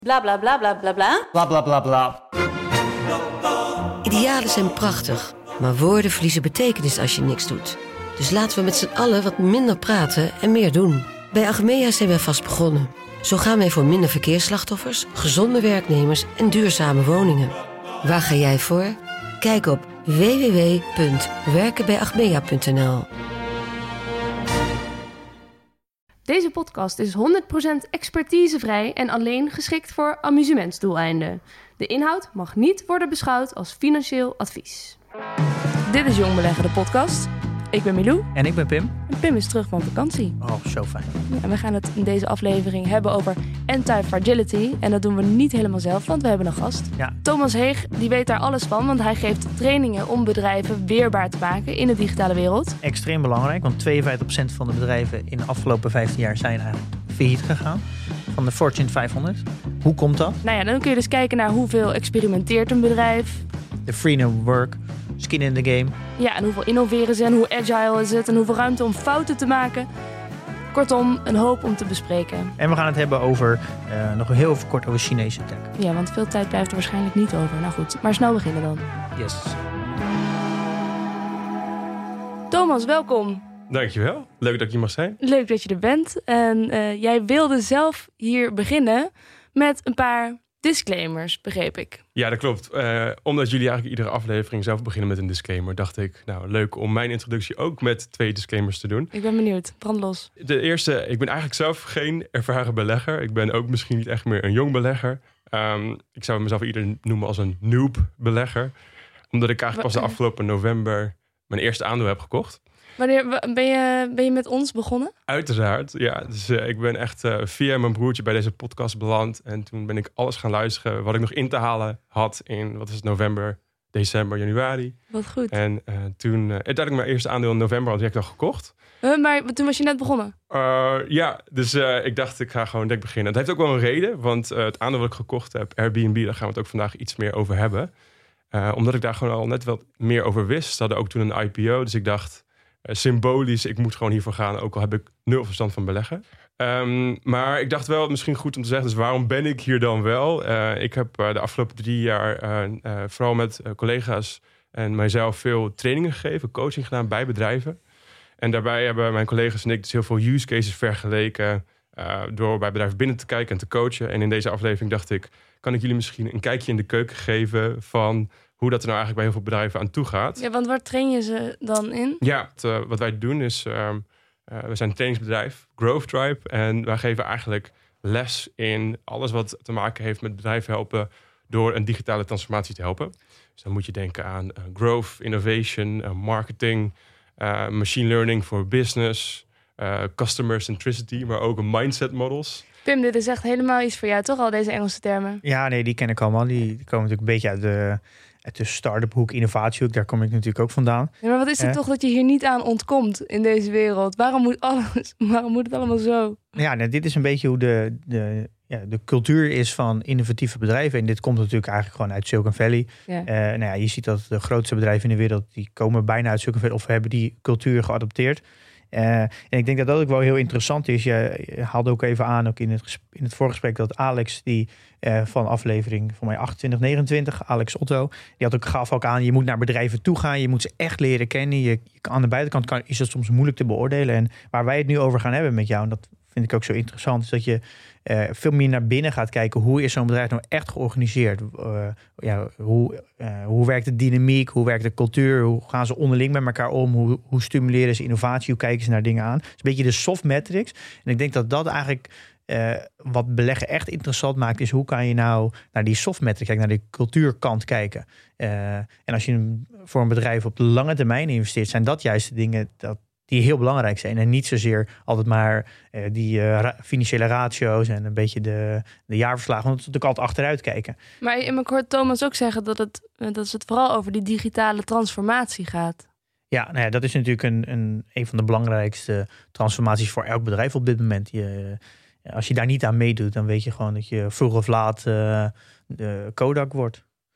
Bla bla bla bla bla bla. Bla bla bla bla. Idealen zijn prachtig, maar woorden verliezen betekenis als je niks doet. Dus laten we met z'n allen wat minder praten en meer doen. Bij Achmea zijn wij vast begonnen. Zo gaan wij voor minder verkeersslachtoffers, gezonde werknemers en duurzame woningen. Waar ga jij voor? Kijk op www.werkenbijachmea.nl. Deze podcast is 100% expertisevrij en alleen geschikt voor amusementsdoeleinden. De inhoud mag niet worden beschouwd als financieel advies. Dit is Jong Beleggen, de podcast. Ik ben Milou. En ik ben Pim. En Pim is terug van vakantie. Oh, zo fijn. Ja, en we gaan het in deze aflevering hebben over anti-fragility. En dat doen we niet helemaal zelf, want we hebben een gast. Ja. Thomas Heeg, die weet daar alles van, want hij geeft trainingen om bedrijven weerbaar te maken in de digitale wereld. Extreem belangrijk, want 52% van de bedrijven in de afgelopen 15 jaar zijn eigenlijk failliet gegaan. Van de Fortune 500. Hoe komt dat? Nou ja, dan kun je dus kijken naar hoeveel experimenteert een bedrijf. De freedom of work, skin in the game. Ja, en hoeveel innoveren ze en hoe agile is het en hoeveel ruimte om fouten te maken. Kortom, een hoop om te bespreken. En we gaan het hebben over, nog heel even kort over Chinese tech. Ja, want veel tijd blijft er waarschijnlijk niet over. Nou goed, maar snel beginnen dan. Yes. Thomas, welkom. Dankjewel. Leuk dat ik hier mag zijn. Leuk dat je er bent. En jij wilde zelf hier beginnen met een paar disclaimers, begreep ik. Ja, dat klopt. Omdat jullie eigenlijk iedere aflevering zelf beginnen met een disclaimer, dacht ik, nou leuk om mijn introductie ook met 2 disclaimers te doen. Ik ben benieuwd. Brand los. De eerste, ik ben eigenlijk zelf geen ervaren belegger. Ik ben ook misschien niet echt meer een jong belegger. Ik zou mezelf eerder noemen als een noob belegger. Omdat ik eigenlijk pas de afgelopen november mijn eerste aandeel heb gekocht. Wanneer ben je met ons begonnen? Uiteraard, ja. Dus ik ben echt via mijn broertje bij deze podcast beland. En toen ben ik alles gaan luisteren wat ik nog in te halen had in, november, december, januari. Wat goed. En toen, uiteindelijk mijn eerste aandeel in november had ik al gekocht. Maar toen was je net begonnen? Ja, dus ik dacht ik ga gewoon direct beginnen. Het heeft ook wel een reden, want het aandeel wat ik gekocht heb, Airbnb, daar gaan we het ook vandaag iets meer over hebben. Omdat ik daar gewoon al net wat meer over wist. Ze hadden ook toen een IPO, dus ik dacht symbolisch, ik moet gewoon hiervoor gaan, ook al heb ik 0 verstand van beleggen. Maar ik dacht wel, misschien goed om te zeggen, dus waarom ben ik hier dan wel? Ik heb de afgelopen 3 jaar vooral met collega's en mijzelf veel trainingen gegeven, coaching gedaan bij bedrijven. En daarbij hebben mijn collega's en ik dus heel veel use cases vergeleken door bij bedrijven binnen te kijken en te coachen. En in deze aflevering dacht ik, kan ik jullie misschien een kijkje in de keuken geven van hoe dat er nou eigenlijk bij heel veel bedrijven aan toe gaat. Ja, want waar train je ze dan in? Ja, wat wij doen is, we zijn een trainingsbedrijf, Growth Tribe. En wij geven eigenlijk les in alles wat te maken heeft met bedrijven helpen door een digitale transformatie te helpen. Dus dan moet je denken aan growth, innovation, marketing, machine learning voor business, customer centricity, maar ook mindset models. Pim, dit is echt helemaal iets voor jou, toch? Al deze Engelse termen. Ja, nee, die ken ik allemaal. Die komen natuurlijk een beetje uit de start-up hoek, innovatiehoek. Daar kom ik natuurlijk ook vandaan. Ja, maar wat is het toch dat je hier niet aan ontkomt in deze wereld? Waarom moet het allemaal zo? Ja, nou, dit is een beetje hoe de cultuur is van innovatieve bedrijven. En dit komt natuurlijk eigenlijk gewoon uit Silicon Valley. Ja. Je ziet dat de grootste bedrijven in de wereld, die komen bijna uit Silicon Valley of hebben die cultuur geadopteerd. En ik denk dat dat ook wel heel interessant is. Je haalde ook even aan, ook in het voorgesprek, dat Alex, die van aflevering van mij 28, Alex Otto, die gaf ook aan, je moet naar bedrijven toe gaan, je moet ze echt leren kennen. Aan de buitenkant is het soms moeilijk te beoordelen. En waar wij het nu over gaan hebben met jou, en dat vind ik ook zo interessant, is dat je veel meer naar binnen gaat kijken. Hoe is zo'n bedrijf nou echt georganiseerd? Hoe werkt de dynamiek? Hoe werkt de cultuur? Hoe gaan ze onderling met elkaar om? Hoe stimuleren ze innovatie? Hoe kijken ze naar dingen aan? Het is een beetje de soft metrics. En ik denk dat dat eigenlijk wat beleggen echt interessant maakt, is hoe kan je nou naar die soft metrics kijken, naar die cultuurkant kijken. En als je voor een bedrijf op de lange termijn investeert, zijn dat juist de dingen die heel belangrijk zijn. En niet zozeer altijd maar die financiële ratio's en een beetje de jaarverslagen. Want dat is natuurlijk altijd achteruit kijken. Maar ik hoor Thomas ook zeggen dat het vooral over die digitale transformatie gaat. Ja, nou ja, dat is natuurlijk een van de belangrijkste transformaties voor elk bedrijf op dit moment. Als je daar niet aan meedoet, dan weet je gewoon dat je vroeg of laat de Kodak wordt.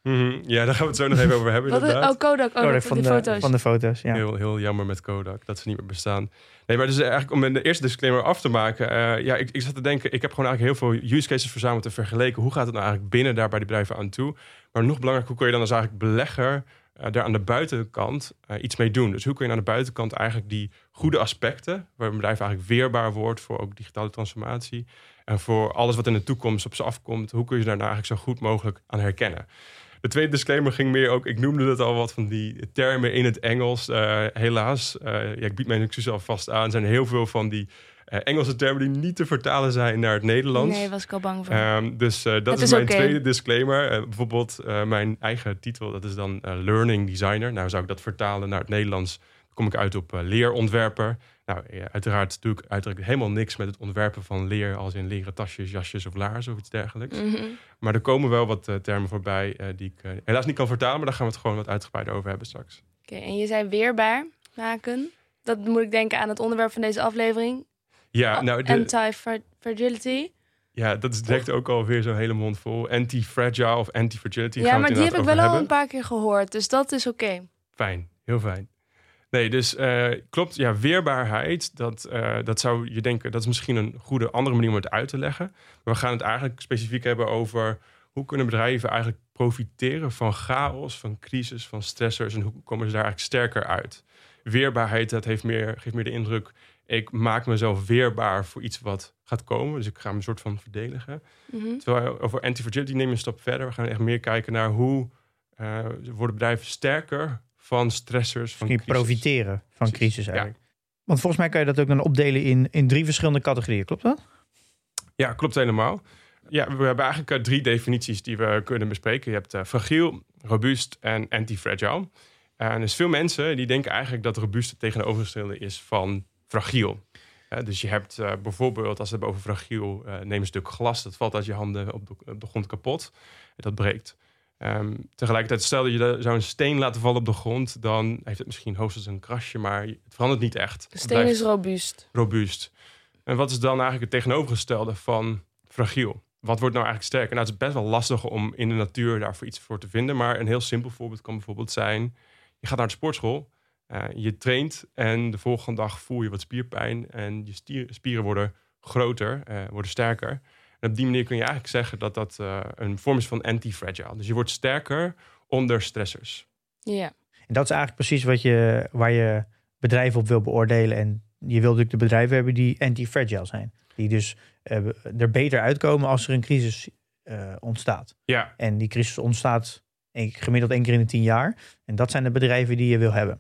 Ja, daar gaan we het zo nog even over hebben inderdaad. Kodak. Kodak van de foto's. Van de foto's, ja. Heel jammer met Kodak, dat ze niet meer bestaan. Nee, maar dus eigenlijk om de eerste disclaimer af te maken. Ik zat te denken, ik heb gewoon eigenlijk heel veel use cases verzameld en vergeleken. Hoe gaat het nou eigenlijk binnen daar bij die bedrijven aan toe? Maar nog belangrijker, hoe kun je dan als eigenlijk belegger daar aan de buitenkant iets mee doen? Dus hoe kun je aan de buitenkant eigenlijk die goede aspecten, waar een bedrijf eigenlijk weerbaar wordt voor ook digitale transformatie en voor alles wat in de toekomst op ze afkomt, hoe kun je daar nou eigenlijk zo goed mogelijk aan herkennen? De tweede disclaimer ging meer ook, ik noemde het al wat van die termen in het Engels. Helaas, ik bied mijn excuses alvast aan. Er zijn heel veel van die Engelse termen die niet te vertalen zijn naar het Nederlands. Nee, was ik al bang voor. Dus dat is mijn tweede disclaimer. Bijvoorbeeld mijn eigen titel, dat is dan Learning Designer. Nou, zou ik dat vertalen naar het Nederlands, dan kom ik uit op leerontwerper. Nou, uiteraard doe ik uiteraard helemaal niks met het ontwerpen van leer, als in leren tasjes, jasjes of laarzen of iets dergelijks. Mm-hmm. Maar er komen wel wat termen voorbij die ik helaas niet kan vertalen, maar daar gaan we het gewoon wat uitgebreider over hebben straks. Oké, en je zei weerbaar maken. Dat moet ik denken aan het onderwerp van deze aflevering. Ja, nou, Anti-fragility. Ja, dat is direct ook alweer zo'n hele mond vol. Anti-fragile of anti-fragility. Ja, maar die heb ik wel al een paar keer gehoord, dus dat is oké. Fijn, heel fijn. Nee, dus klopt. Ja, weerbaarheid, dat zou je denken, dat is misschien een goede andere manier om het uit te leggen. Maar we gaan het eigenlijk specifiek hebben over hoe kunnen bedrijven eigenlijk profiteren van chaos, van crisis, van stressors en hoe komen ze daar eigenlijk sterker uit. Weerbaarheid, dat geeft meer de indruk, ik maak mezelf weerbaar voor iets wat gaat komen. Dus ik ga me een soort van verdedigen. Mm-hmm. Terwijl over anti-fragility neem je een stap verder. We gaan echt meer kijken naar hoe worden bedrijven sterker van stressors, van crisis. Profiteren van crisis eigenlijk. Ja. Want volgens mij kan je dat ook dan opdelen in 3 verschillende categorieën. Klopt dat? Ja, klopt helemaal. Ja, we hebben eigenlijk 3 definities die we kunnen bespreken. Je hebt fragiel, robuust en anti-fragile. En dus veel mensen die denken eigenlijk dat robuust het tegenovergestelde is van fragiel. Dus je hebt bijvoorbeeld, als we het hebben over fragiel, neem een stuk glas. Dat valt uit je handen op de grond kapot. Dat breekt. Tegelijkertijd, stel dat je zou een steen laten vallen op de grond, dan heeft het misschien hoogstens een krasje, maar het verandert niet echt. De steen is robuust. Robuust. En wat is dan eigenlijk het tegenovergestelde van fragiel? Wat wordt nou eigenlijk sterker? Nou, het is best wel lastig om in de natuur daarvoor iets voor te vinden, maar een heel simpel voorbeeld kan bijvoorbeeld zijn, je gaat naar de sportschool, je traint en de volgende dag voel je wat spierpijn en je spieren worden groter, worden sterker. En op die manier kun je eigenlijk zeggen dat dat een vorm is van anti-fragile. Dus je wordt sterker onder stressors. Ja. En dat is eigenlijk precies waar je bedrijven op wil beoordelen. En je wil natuurlijk de bedrijven hebben die anti-fragile zijn. Die dus er beter uitkomen als er een crisis ontstaat. Ja. En die crisis ontstaat gemiddeld 1 keer in de 10 jaar. En dat zijn de bedrijven die je wil hebben.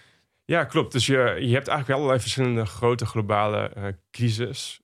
Ja, klopt. Dus je hebt eigenlijk wel allerlei verschillende grote globale crisis.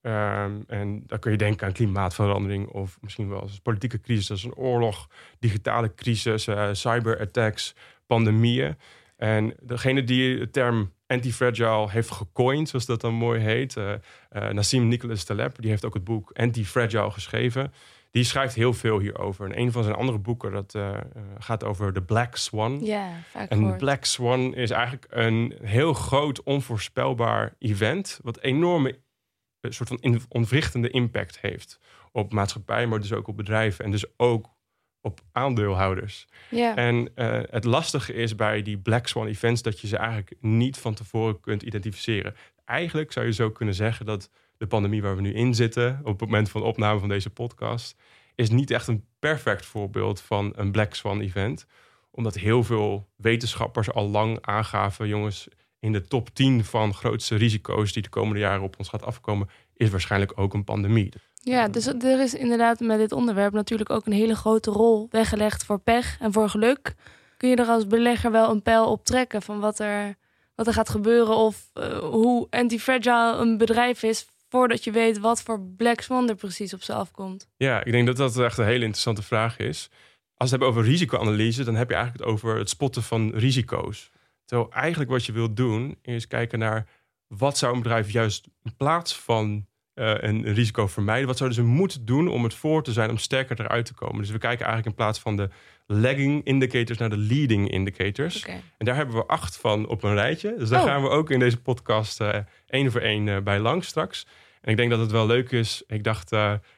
En dan kun je denken aan klimaatverandering of misschien wel als politieke crisis, als een oorlog, digitale crisis, cyberattacks, pandemieën. En degene die de term anti-fragile heeft gecoind, zoals dat dan mooi heet, Nassim Nicholas Taleb, die heeft ook het boek Anti-Fragile geschreven. Die schrijft heel veel hierover. En een van zijn andere boeken, dat gaat over de Black Swan. Ja, vaak en gehoord. Black Swan is eigenlijk een heel groot, onvoorspelbaar event, wat enorme soort van ontwrichtende impact heeft op maatschappij, maar dus ook op bedrijven en dus ook op aandeelhouders. Ja. En het lastige is bij die Black Swan events dat je ze eigenlijk niet van tevoren kunt identificeren. Eigenlijk zou je zo kunnen zeggen dat de pandemie waar we nu in zitten, op het moment van de opname van deze podcast, is niet echt een perfect voorbeeld van een Black Swan event. Omdat heel veel wetenschappers al lang aangaven, jongens, in de top 10 van grootste risico's die de komende jaren op ons gaat afkomen, is waarschijnlijk ook een pandemie. Ja, dus er is inderdaad met dit onderwerp natuurlijk ook een hele grote rol weggelegd voor pech en voor geluk. Kun je er als belegger wel een pijl op trekken van wat er gaat gebeuren of hoe anti-fragile een bedrijf is, voordat je weet wat voor Black Swan er precies op ze afkomt? Ja, ik denk dat dat echt een hele interessante vraag is. Als we het hebben over risicoanalyse, dan heb je eigenlijk het over het spotten van risico's. Terwijl eigenlijk wat je wilt doen, is kijken naar wat zou een bedrijf juist in plaats van een risico vermijden. Wat zouden ze moeten doen om het voor te zijn om sterker eruit te komen? Dus we kijken eigenlijk in plaats van de lagging indicators naar de leading indicators. Okay. En daar hebben we 8 van op een rijtje. Dus daar gaan we ook in deze podcast 1 voor 1 bij langs straks. En ik denk dat het wel leuk is. Ik dacht,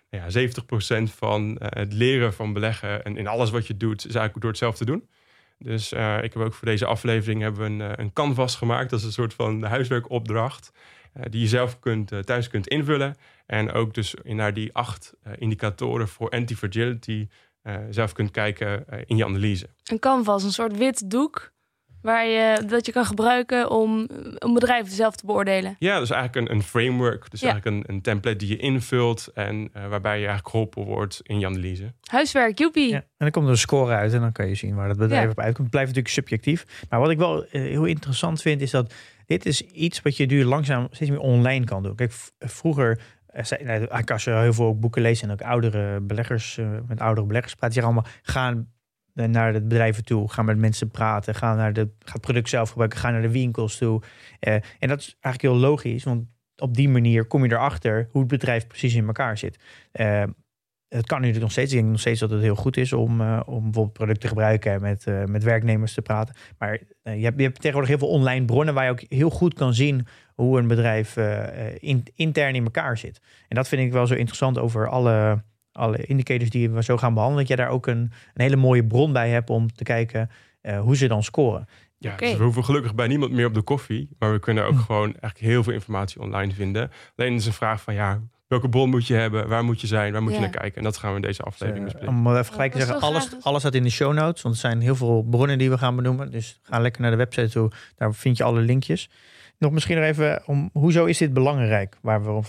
Ja, 70% van het leren van beleggen en in alles wat je doet, is eigenlijk door het zelf te doen. Dus ik heb ook voor deze aflevering hebben we een canvas gemaakt. Dat is een soort van huiswerkopdracht die je zelf thuis kunt invullen. En ook dus naar die 8 indicatoren voor anti-fragility zelf kunt kijken in je analyse. Een canvas, een soort wit doek dat je kan gebruiken om een bedrijf zelf te beoordelen. Ja, dus eigenlijk een framework. Dus eigenlijk een template die je invult en waarbij je eigenlijk geholpen wordt in je analyse. Huiswerk, joepie. Ja. En dan komt er een score uit en dan kan je zien waar het bedrijf op uitkomt. Het blijft natuurlijk subjectief. Maar wat ik wel heel interessant vind, is dat dit is iets wat je nu langzaam steeds meer online kan doen. Kijk, vroeger, als je heel veel boeken leest en ook oudere beleggers, met oudere beleggers praat, die zeggen allemaal, gaan naar de bedrijven toe, gaan met mensen praten, ga het product zelf gebruiken, ga naar de winkels toe. En dat is eigenlijk heel logisch, want op die manier kom je erachter hoe het bedrijf precies in elkaar zit. Het kan nu nog steeds. Ik denk nog steeds dat het heel goed is om bijvoorbeeld producten te gebruiken en met werknemers te praten. Maar je hebt tegenwoordig heel veel online bronnen waar je ook heel goed kan zien hoe een bedrijf intern in elkaar zit. En dat vind ik wel zo interessant over alle indicators die we zo gaan behandelen. Dat je daar ook een hele mooie bron bij hebt om te kijken hoe ze dan scoren. Ja, dus we hoeven gelukkig bij niemand meer op de koffie. Maar we kunnen ook gewoon eigenlijk heel veel informatie online vinden. Alleen is een vraag van welke bron moet je hebben? Waar moet je zijn? Waar moet je naar kijken? En dat gaan we in deze aflevering bespreken. Om even gelijk te zeggen, alles staat in de show notes. Want er zijn heel veel bronnen die we gaan benoemen. Dus ga lekker naar de website toe. Daar vind je alle linkjes. Nog misschien nog even hoezo is dit belangrijk?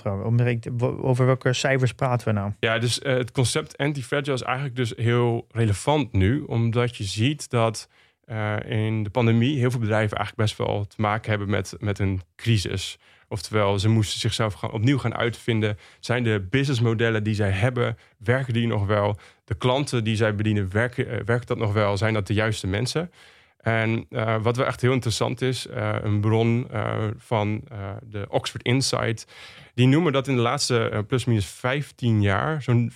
Over welke cijfers praten we nou? Ja, dus het concept anti-fragile is eigenlijk dus heel relevant nu. Omdat je ziet dat in de pandemie heel veel bedrijven eigenlijk best wel te maken hebben met een crisis. Oftewel, ze moesten zichzelf opnieuw gaan uitvinden. Zijn de businessmodellen die zij hebben, werken die nog wel? De klanten die zij bedienen, werkt dat nog wel? Zijn dat de juiste mensen? En wat wel echt heel interessant is, een bron van de Oxford Insight, die noemen dat in de laatste plus-minus 15 jaar zo'n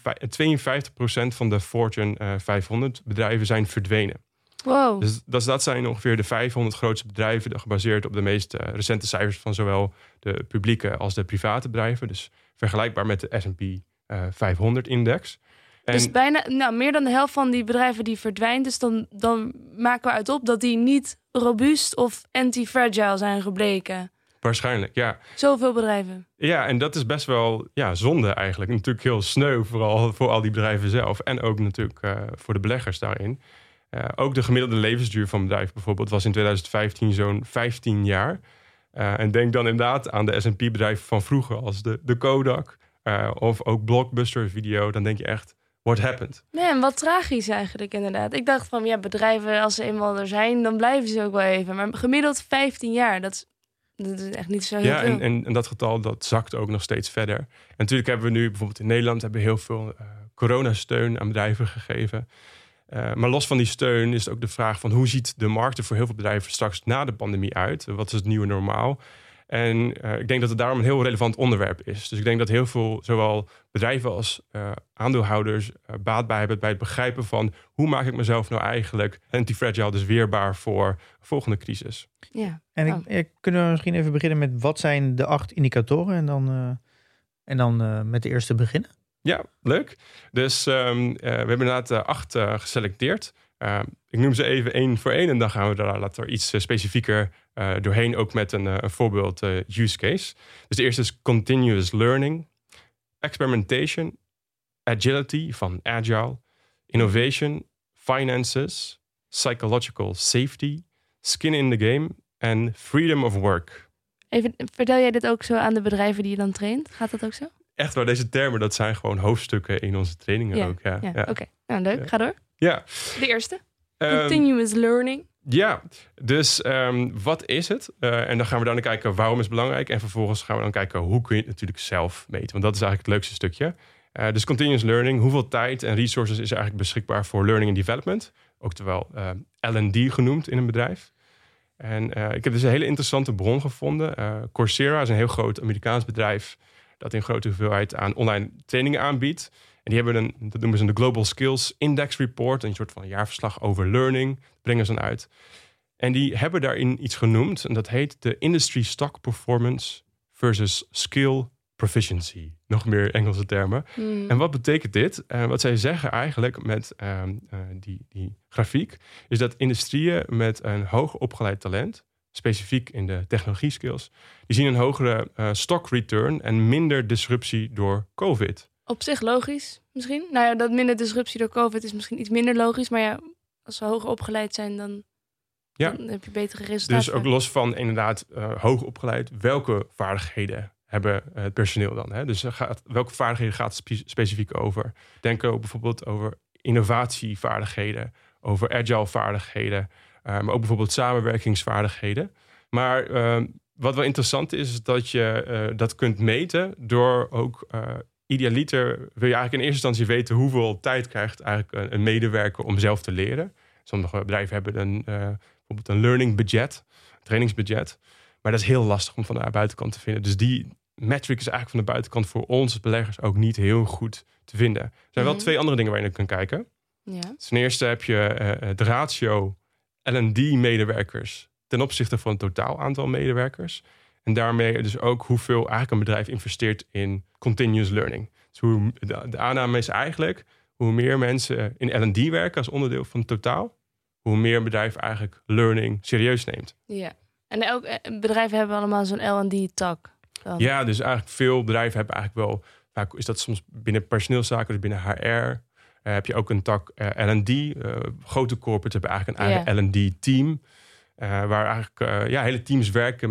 52% van de Fortune 500 bedrijven zijn verdwenen. Wow. Dus dat zijn ongeveer de 500 grootste bedrijven, gebaseerd op de meest recente cijfers van zowel de publieke als de private bedrijven. Dus vergelijkbaar met de S&P 500-index. Dus bijna meer dan de helft van die bedrijven die verdwijnt. Dus dan maken we uit op dat die niet robuust of anti-fragile zijn gebleken. Waarschijnlijk, ja. Zoveel bedrijven. Ja, en dat is best wel zonde eigenlijk. Natuurlijk heel sneu, vooral voor al die bedrijven zelf. En ook natuurlijk voor de beleggers daarin. Ook de gemiddelde levensduur van een bedrijf bijvoorbeeld was in 2015 zo'n 15 jaar. En denk dan inderdaad aan de S&P-bedrijven van vroeger als de Kodak of ook Blockbuster Video. Dan denk je echt, what happened? Nee, en wat tragisch eigenlijk inderdaad. Ik dacht van bedrijven als ze eenmaal er zijn, dan blijven ze ook wel even. Maar gemiddeld 15 jaar, dat is echt niet zo heel veel. En dat getal dat zakt ook nog steeds verder. En natuurlijk hebben we nu bijvoorbeeld in Nederland heel veel coronasteun aan bedrijven gegeven. Maar los van die steun is het ook de vraag van hoe ziet de markt er voor heel veel bedrijven straks na de pandemie uit? Wat is het nieuwe normaal? En ik denk dat het daarom een heel relevant onderwerp is. Dus ik denk dat heel veel, zowel bedrijven als aandeelhouders, baat bij hebben bij het begrijpen van hoe maak ik mezelf nou eigenlijk anti-fragile, dus weerbaar voor een volgende crisis. Ja. En kunnen we misschien even beginnen met wat zijn de 8 indicatoren en dan met de eerste beginnen? Ja, leuk. Dus we hebben inderdaad 8 geselecteerd. Ik noem ze even 1 voor 1 en dan gaan we daar later iets specifieker doorheen, ook met een voorbeeld use case. Dus de eerste is continuous learning, experimentation, agility van agile, innovation, finances, psychological safety, skin in the game en freedom of work. Even, vertel jij dit ook zo aan de bedrijven die je dan traint? Gaat dat ook zo? Echt waar, deze termen, dat zijn gewoon hoofdstukken in onze trainingen ook. Ja. Oké. Nou, leuk. Ga door. Ja. De eerste. Continuous learning. Ja, dus wat is het? En dan gaan we dan kijken waarom is het belangrijk. En vervolgens gaan we dan kijken hoe kun je het natuurlijk zelf meten. Want dat is eigenlijk het leukste stukje. Dus continuous learning. Hoeveel tijd en resources is er eigenlijk beschikbaar voor learning and development? Oftewel L&D genoemd in een bedrijf. En ik heb dus een hele interessante bron gevonden. Coursera is een heel groot Amerikaans bedrijf dat in grote hoeveelheid aan online trainingen aanbiedt. En die hebben dat noemen ze de Global Skills Index Report, een soort van jaarverslag over learning, brengen ze dan uit. En die hebben daarin iets genoemd, en dat heet de Industry Stock Performance versus Skill proficiency. Nog meer Engelse termen. En wat betekent dit? Wat zij zeggen eigenlijk met die grafiek, is dat industrieën met een hoog opgeleid talent, specifiek in de technologie skills, die zien een hogere stock return en minder disruptie door COVID. Op zich logisch, misschien. Nou ja, dat minder disruptie door COVID is misschien iets minder logisch. Maar ja, als ze hoger opgeleid zijn, dan heb je betere resultaten. Dus ook los van inderdaad hoog opgeleid, welke vaardigheden hebben het personeel dan? Hè? Dus welke vaardigheden gaat het specifiek over? Denk ook bijvoorbeeld over innovatievaardigheden, over agile vaardigheden, maar ook bijvoorbeeld samenwerkingsvaardigheden. Maar wat wel interessant is dat je dat kunt meten door ook idealiter wil je eigenlijk in eerste instantie weten hoeveel tijd krijgt eigenlijk een medewerker om zelf te leren. Sommige bedrijven hebben bijvoorbeeld een learning budget, trainingsbudget. Maar dat is heel lastig om van de buitenkant te vinden. Dus die metric is eigenlijk van de buitenkant voor ons beleggers ook niet heel goed te vinden. Er zijn wel twee andere dingen waar je naar kan kijken. Ja. Ten eerste heb je de ratio L&D-medewerkers ten opzichte van het totaal aantal medewerkers. En daarmee dus ook hoeveel eigenlijk een bedrijf investeert in continuous learning. Dus de aanname is eigenlijk, hoe meer mensen in L&D werken als onderdeel van het totaal, hoe meer een bedrijf eigenlijk learning serieus neemt. Ja, en elk bedrijf hebben allemaal zo'n L&D-tak. Ja, dus eigenlijk veel bedrijven hebben eigenlijk wel, vaak is dat soms binnen personeelszaken, dus binnen HR, heb je ook een tak L&D. Grote corporates hebben eigenlijk een eigen L&D-team. Waar eigenlijk hele teams werken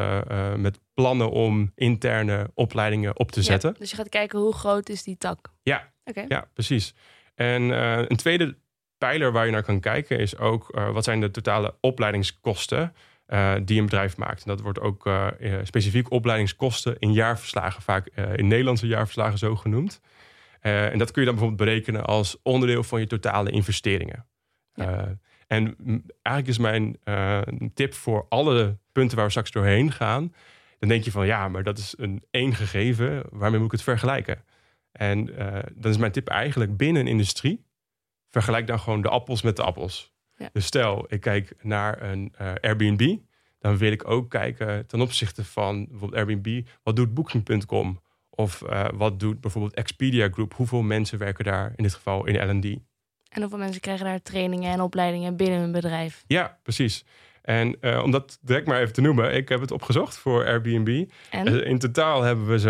met plannen om interne opleidingen op te zetten. Dus je gaat kijken hoe groot is die tak. Ja, okay. Ja, precies. En een tweede pijler waar je naar kan kijken is ook wat zijn de totale opleidingskosten die een bedrijf maakt. En dat wordt ook specifiek opleidingskosten in jaarverslagen, vaak in Nederlandse jaarverslagen zo genoemd. En dat kun je dan bijvoorbeeld berekenen als onderdeel van je totale investeringen. Ja. En eigenlijk is mijn tip voor alle punten waar we straks doorheen gaan. Dan denk je van ja, maar dat is één gegeven. Waarmee moet ik het vergelijken? En dan is mijn tip eigenlijk binnen een industrie. Vergelijk dan gewoon de appels met de appels. Ja. Dus stel, ik kijk naar een Airbnb. Dan wil ik ook kijken ten opzichte van bijvoorbeeld Airbnb. Wat doet Booking.com? Of wat doet bijvoorbeeld Expedia Group? Hoeveel mensen werken daar in dit geval in L&D? En hoeveel mensen krijgen daar trainingen en opleidingen binnen een bedrijf? Ja, precies. En om dat direct maar even te noemen, ik heb het opgezocht voor Airbnb. En? In totaal hebben we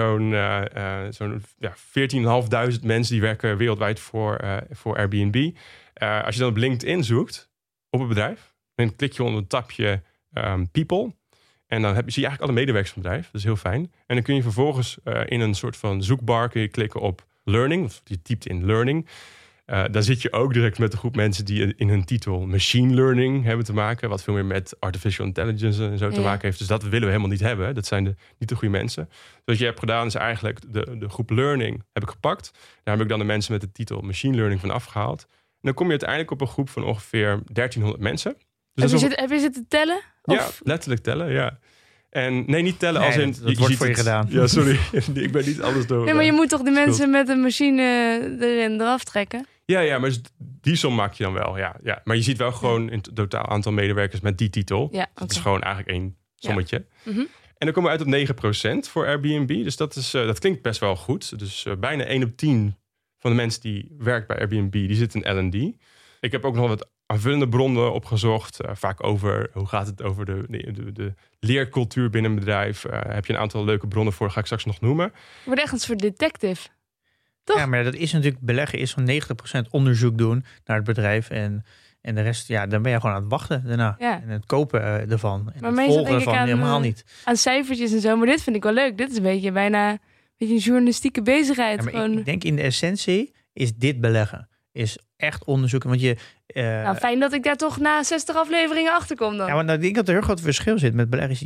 zo'n 14.500 mensen die werken wereldwijd voor Airbnb. Als je dan op LinkedIn zoekt op een bedrijf, dan klik je onder het tapje People. En dan zie je eigenlijk alle medewerkers van het bedrijf. Dat is heel fijn. En dan kun je vervolgens in een soort van zoekbar kun je klikken op Learning. Of je typt in Learning. Daar zit je ook direct met een groep mensen die in hun titel machine learning hebben te maken. Wat veel meer met artificial intelligence en zo te maken heeft. Dus dat willen we helemaal niet hebben. Dat zijn niet de goede mensen. Dus wat je hebt gedaan is eigenlijk de groep learning heb ik gepakt. Daar heb ik dan de mensen met de titel machine learning van afgehaald. En dan kom je uiteindelijk op een groep van ongeveer 1300 mensen. Dus heb je zitten tellen? Of? Ja, letterlijk tellen, ja. En nee, niet tellen als in... Dat wordt voor je gedaan. Ja, sorry. Ik ben niet alles door. Nee, maar je moet toch de mensen met een machine erin eraf trekken? Ja, maar die som maak je dan wel. Ja. Maar je ziet wel gewoon in het totaal aantal medewerkers met die titel. Ja, okay. Dat is gewoon eigenlijk één sommetje. Ja. Mm-hmm. En dan komen we uit op 9% voor Airbnb. Dus dat klinkt best wel goed. Dus bijna 1 op 10 van de mensen die werkt bij Airbnb, die zit in L&D. Ik heb ook nog wat aanvullende bronnen opgezocht. Vaak over hoe gaat het over de leercultuur binnen een bedrijf. Heb je een aantal leuke bronnen voor, ga ik straks nog noemen. Je wordt echt een soort detective. Toch? Ja, maar dat is natuurlijk, beleggen is van 90% onderzoek doen naar het bedrijf. En de rest, ja, dan ben je gewoon aan het wachten daarna. Ja. En het kopen ervan. En maar het volgen ervan helemaal niet. Aan cijfertjes en zo, maar dit vind ik wel leuk. Dit is een beetje bijna een journalistieke bezigheid. Ja, gewoon. Ik denk in de essentie is dit beleggen. Is echt onderzoeken. Want nou, fijn dat ik daar toch na 60 afleveringen achter kom dan. Ja, want ik denk dat er een heel groot verschil zit met beleggen.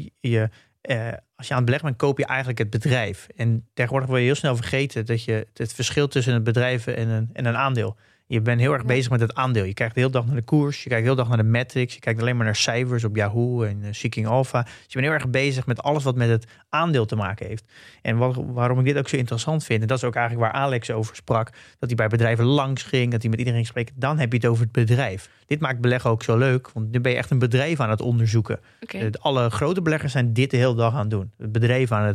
Als je aan het beleggen bent, koop je eigenlijk het bedrijf. En tegenwoordig word je heel snel vergeten dat je het verschil tussen een bedrijf en een aandeel. Je bent heel erg bezig met het aandeel. Je kijkt de hele dag naar de koers. Je kijkt de hele dag naar de metrics. Je kijkt alleen maar naar cijfers op Yahoo en Seeking Alpha. Dus je bent heel erg bezig met alles wat met het aandeel te maken heeft. En waarom ik dit ook zo interessant vind, en dat is ook eigenlijk waar Alex over sprak, dat hij bij bedrijven langs ging, dat hij met iedereen spreekt. Dan heb je het over het bedrijf. Dit maakt beleggen ook zo leuk, want nu ben je echt een bedrijf aan het onderzoeken. Okay. Alle grote beleggers zijn dit de hele dag aan het doen. Het bedrijf aan het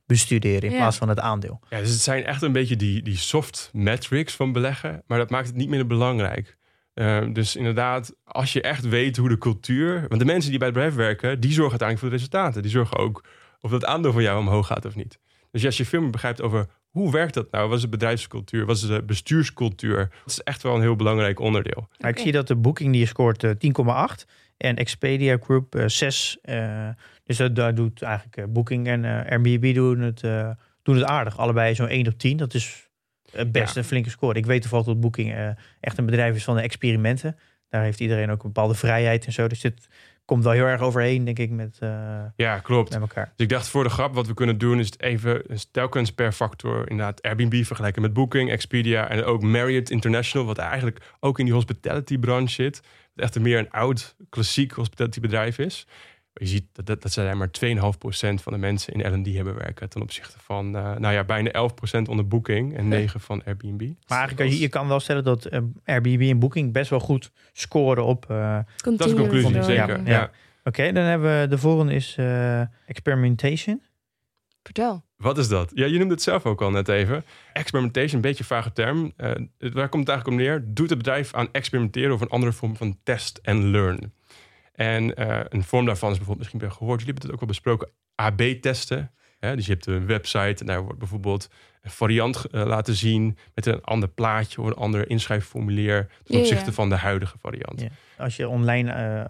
bestuderen in plaats van het aandeel. Ja, dus het zijn echt een beetje die soft metrics van beleggen, maar dat maakt het niet minder belangrijk. Dus inderdaad, als je echt weet hoe de cultuur... Want de mensen die bij het bedrijf werken, die zorgen uiteindelijk voor de resultaten. Die zorgen ook of dat aandeel van jou omhoog gaat of niet. Dus als je veel meer begrijpt over hoe werkt dat nou? Wat is de bedrijfscultuur? Wat is de bestuurscultuur? Dat is echt wel een heel belangrijk onderdeel. Okay. Ik zie dat de Booking die scoort 10,8 en Expedia Group 6. Dus daar doet eigenlijk Booking en Airbnb doen het aardig. Allebei zo'n 1 op 10. Dat is best een flinke score. Ik weet toevallig dat Booking echt een bedrijf is van de experimenten. Daar heeft iedereen ook een bepaalde vrijheid en zo. Dus dit komt wel heel erg overeen, denk ik, met klopt. Met elkaar. Dus ik dacht, voor de grap, wat we kunnen doen is het even telkens per factor inderdaad Airbnb vergelijken met Booking, Expedia en ook Marriott International, wat eigenlijk ook in die hospitality branche zit. Dat echt meer een oud, klassiek hospitality bedrijf is. Je ziet dat zij maar 2,5% van de mensen in L&D hebben werken ten opzichte van bijna 11% onder Booking en 9% van Airbnb. Maar eigenlijk, je kan wel stellen dat Airbnb en Booking best wel goed scoren op... dat is een conclusie, zeker. Ja. Oké, dan hebben we de volgende is experimentation. Vertel. Wat is dat? Ja, je noemde het zelf ook al net even. Experimentation, een beetje een vage term. Waar komt het eigenlijk om neer? Doet het bedrijf aan experimenteren of een andere vorm van test and learn? En een vorm daarvan is bijvoorbeeld, misschien ben je gehoord, jullie hebben het ook al besproken, AB-testen. Dus je hebt een website en daar wordt bijvoorbeeld een variant laten zien met een ander plaatje of een ander inschrijfformulier ten opzichte van de huidige variant. Ja. Als je online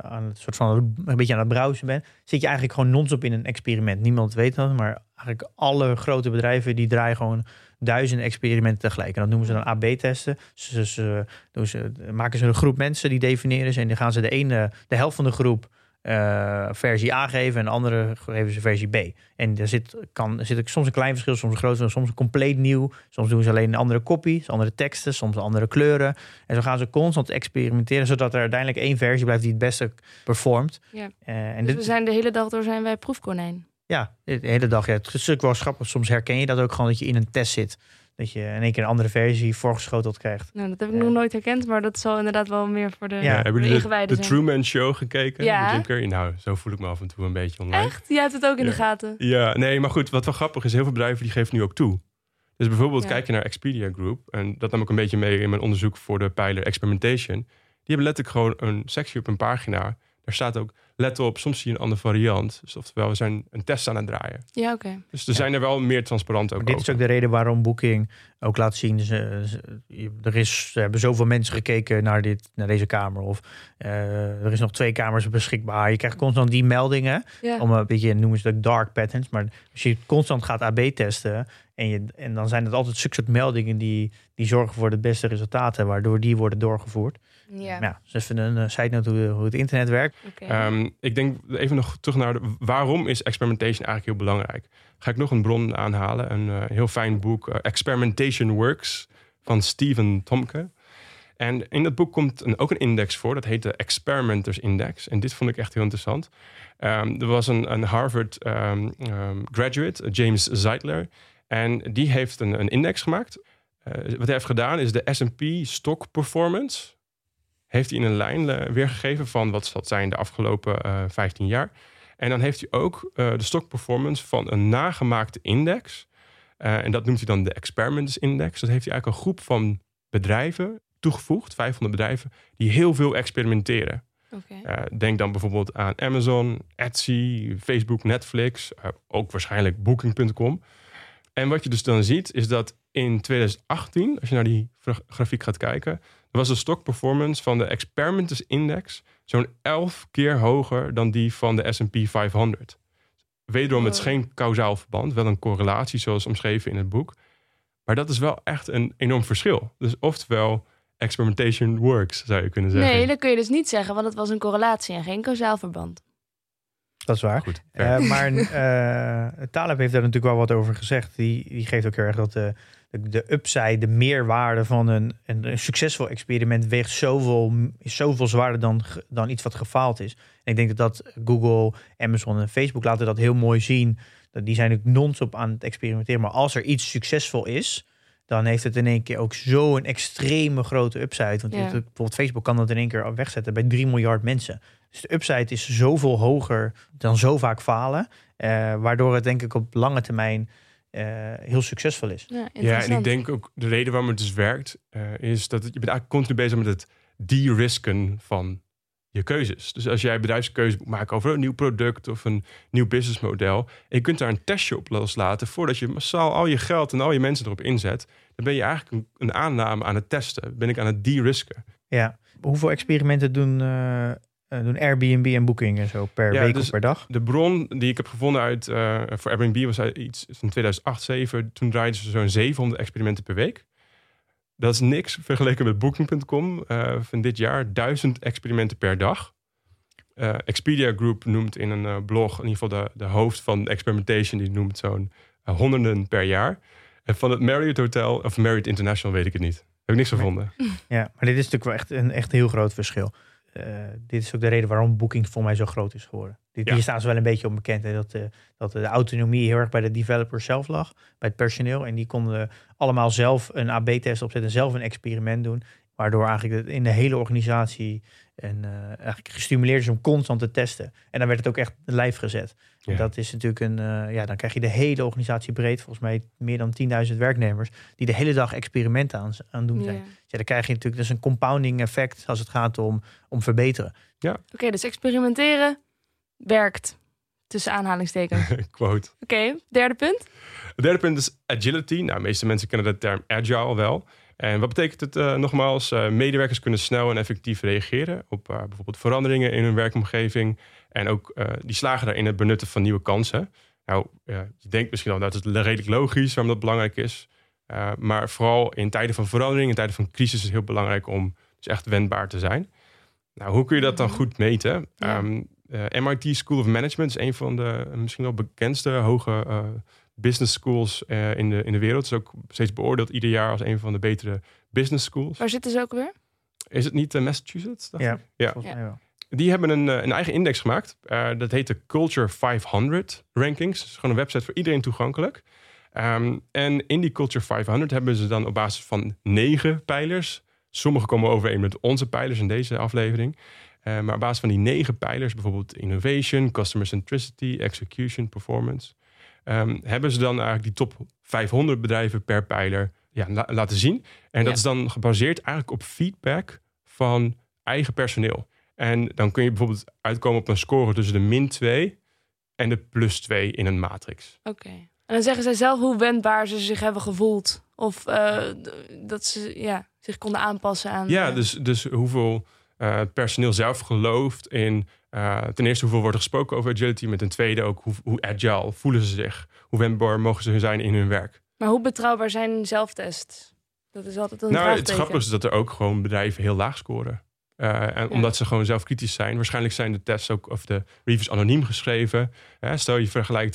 een beetje aan het browsen bent, zit je eigenlijk gewoon non-stop in een experiment. Niemand weet dat, maar eigenlijk alle grote bedrijven die draaien gewoon duizenden experimenten tegelijk. En dat noemen ze dan AB-testen. Maken ze een groep mensen, die definiëren ze en dan gaan ze de helft van de groep versie A geven en de andere geven ze versie B. En er zit soms een klein verschil, soms een groot verschil, soms compleet nieuw. Soms doen ze alleen een andere kopie, andere teksten, soms andere kleuren. En zo gaan ze constant experimenteren, zodat er uiteindelijk één versie blijft die het beste performt. Ja. Dus we zijn de hele dag door zijn wij proefkonijn. Ja, de hele dag. Ja. Het is natuurlijk wel grappig. Soms herken je dat ook gewoon, dat je in een test zit. Dat je in één keer een andere versie voorgeschoteld krijgt. Nou, dat heb ik nog nooit herkend, maar dat zal inderdaad wel meer voor de hebben jullie ingewijden de Truman Show gekeken? Ja. Met Jim Carrey? Nou, zo voel ik me af en toe een beetje online. Echt? Jij hebt het ook in de gaten? Ja, nee, maar goed, wat wel grappig is, heel veel bedrijven die geven nu ook toe. Dus bijvoorbeeld kijk je naar Expedia Group, en dat nam ik een beetje mee in mijn onderzoek voor de pijler Experimentation. Die hebben letterlijk gewoon een sectie op een pagina. Daar staat ook, let op, soms zie je een andere variant. Dus oftewel, we zijn een test aan het draaien. Ja, oké. Dus zijn er wel meer transparant ook. Maar dit is ook de reden waarom Booking ook laat zien. Er hebben zoveel mensen gekeken naar deze kamer. Of er is nog 2 kamers beschikbaar. Je krijgt constant die meldingen. Ja. Om een beetje, noemen ze het dark patterns. Maar als je constant gaat AB testen. En dan zijn het altijd zulke soort meldingen die zorgen voor de beste resultaten. Waardoor die worden doorgevoerd. Ja. Dus even een side note hoe het internet werkt. Okay. Ik denk even nog terug naar waarom is experimentation eigenlijk heel belangrijk. Ga ik nog een bron aanhalen. Een heel fijn boek, Experimentation Works, van Stephen Tomke. En in dat boek komt ook een index voor. Dat heet de Experimenters Index. En dit vond ik echt heel interessant. Er was een Harvard graduate, James Zeitler. En die heeft een index gemaakt. Wat hij heeft gedaan is de S&P Stock Performance. Heeft hij in een lijn weergegeven van wat zal het zijn de afgelopen 15 jaar. En dan heeft hij ook de stock performance van een nagemaakte index. En dat noemt hij dan de Experiments Index. Dat heeft hij eigenlijk een groep van bedrijven toegevoegd, 500 bedrijven, die heel veel experimenteren. Okay. Denk dan bijvoorbeeld aan Amazon, Etsy, Facebook, Netflix, ook waarschijnlijk Booking.com. En wat je dus dan ziet, is dat in 2018, als je naar die grafiek gaat kijken, was de stock performance van de Experimenters Index zo'n 11 keer hoger dan die van de S&P 500. Wederom, het is geen kausaal verband, wel een correlatie zoals omschreven in het boek. Maar dat is wel echt een enorm verschil. Dus oftewel, experimentation works, zou je kunnen zeggen. Nee, dat kun je dus niet zeggen, want het was een correlatie en geen kausaal verband. Dat is waar. Goed, maar Taleb heeft daar natuurlijk wel wat over gezegd. Die geeft ook heel erg dat de upside, de meerwaarde van een succesvol experiment weegt zoveel zwaarder dan iets wat gefaald is. En ik denk dat Google, Amazon en Facebook laten dat heel mooi zien. Die zijn ook non-stop aan het experimenteren. Maar als er iets succesvol is, dan heeft het in één keer ook zo'n extreme grote upside. Want bijvoorbeeld Facebook kan dat in één keer wegzetten bij 3 miljard mensen. Dus de upside is zoveel hoger dan zo vaak falen. Waardoor het denk ik op lange termijn heel succesvol is. Ja, en ik denk ook de reden waarom het dus werkt, is dat je bent eigenlijk continu bezig met het de-risken van je keuzes. Dus als jij bedrijfskeuze moet maken over een nieuw product of een nieuw businessmodel, en je kunt daar een testje op loslaten voordat je massaal al je geld en al je mensen erop inzet, dan ben je eigenlijk een aanname aan het testen. Ben ik aan het de-risken. Ja. Hoeveel experimenten doen Airbnb en Booking en zo per week of per dag? De bron die ik heb gevonden voor Airbnb was iets in 2008-2007. Toen draaiden ze zo'n 700 experimenten per week. Dat is niks vergeleken met Booking.com van dit jaar. 1000 experimenten per dag. Expedia Group noemt in een blog, in ieder geval de hoofd van experimentation, die noemt zo'n honderden per jaar. En van het Marriott Hotel, of Marriott International, weet ik het niet. Heb ik niks gevonden. Ja, maar dit is natuurlijk wel echt een heel groot verschil. Dit is ook de reden waarom Booking voor mij zo groot is geworden. Hier staan ze wel een beetje onbekend. Hè, dat de autonomie heel erg bij de developer zelf lag. Bij het personeel. En die konden allemaal zelf een AB-test opzetten. Zelf een experiment doen. Waardoor eigenlijk in de hele organisatie eigenlijk gestimuleerd is om constant te testen. En dan werd het ook echt live gezet. Ja. En dat is natuurlijk dan krijg je de hele organisatie breed. Volgens mij meer dan 10.000 werknemers. Die de hele dag experimenten aan doen zijn. Ja, dan krijg je natuurlijk dus een compounding effect als het gaat om verbeteren. Ja. Oké, dus experimenteren werkt. Tussen aanhalingstekens. Quote. Oké, derde punt? Het derde punt is agility. Nou, de meeste mensen kennen de term agile wel. En wat betekent het nogmaals? Medewerkers kunnen snel en effectief reageren op bijvoorbeeld veranderingen in hun werkomgeving. En ook die slagen daarin het benutten van nieuwe kansen. Nou, je denkt misschien al dat het redelijk logisch waarom dat belangrijk is. Maar vooral in tijden van verandering, in tijden van crisis is het heel belangrijk om dus echt wendbaar te zijn. Nou, hoe kun je dat dan goed meten? Ja. MIT School of Management is een van de misschien wel bekendste hoge business schools in de wereld. Het is ook steeds beoordeeld ieder jaar als een van de betere business schools. Waar zitten ze ook weer? Is het niet Massachusetts? Ja, volgens mij wel. Die hebben een eigen index gemaakt. Dat heet de Culture 500 Rankings. Dat is gewoon een website voor iedereen toegankelijk. En in die Culture 500 hebben ze dan op basis van 9 pijlers. Sommige komen overeen met onze pijlers in deze aflevering. Maar op basis van die 9 pijlers, bijvoorbeeld innovation, customer centricity, execution, performance, hebben ze dan eigenlijk die top 500 bedrijven per pijler laten zien. En dat is dan gebaseerd eigenlijk op feedback van eigen personeel. En dan kun je bijvoorbeeld uitkomen op een score tussen de -2 en de +2 in een matrix. Oké. En dan zeggen zij zelf hoe wendbaar ze zich hebben gevoeld. Of dat ze zich konden aanpassen aan... Ja, dus hoeveel personeel zelf gelooft in... ten eerste hoeveel wordt er gesproken over agility. Met ten tweede ook hoe agile voelen ze zich. Hoe wendbaar mogen ze zijn in hun werk. Maar hoe betrouwbaar zijn zelftests? Dat is altijd een vraagteken. Het grappige is dat er ook gewoon bedrijven heel laag scoren. Omdat ze gewoon zelf kritisch zijn. Waarschijnlijk zijn de tests ook, of de reviews anoniem geschreven. Stel je vergelijkt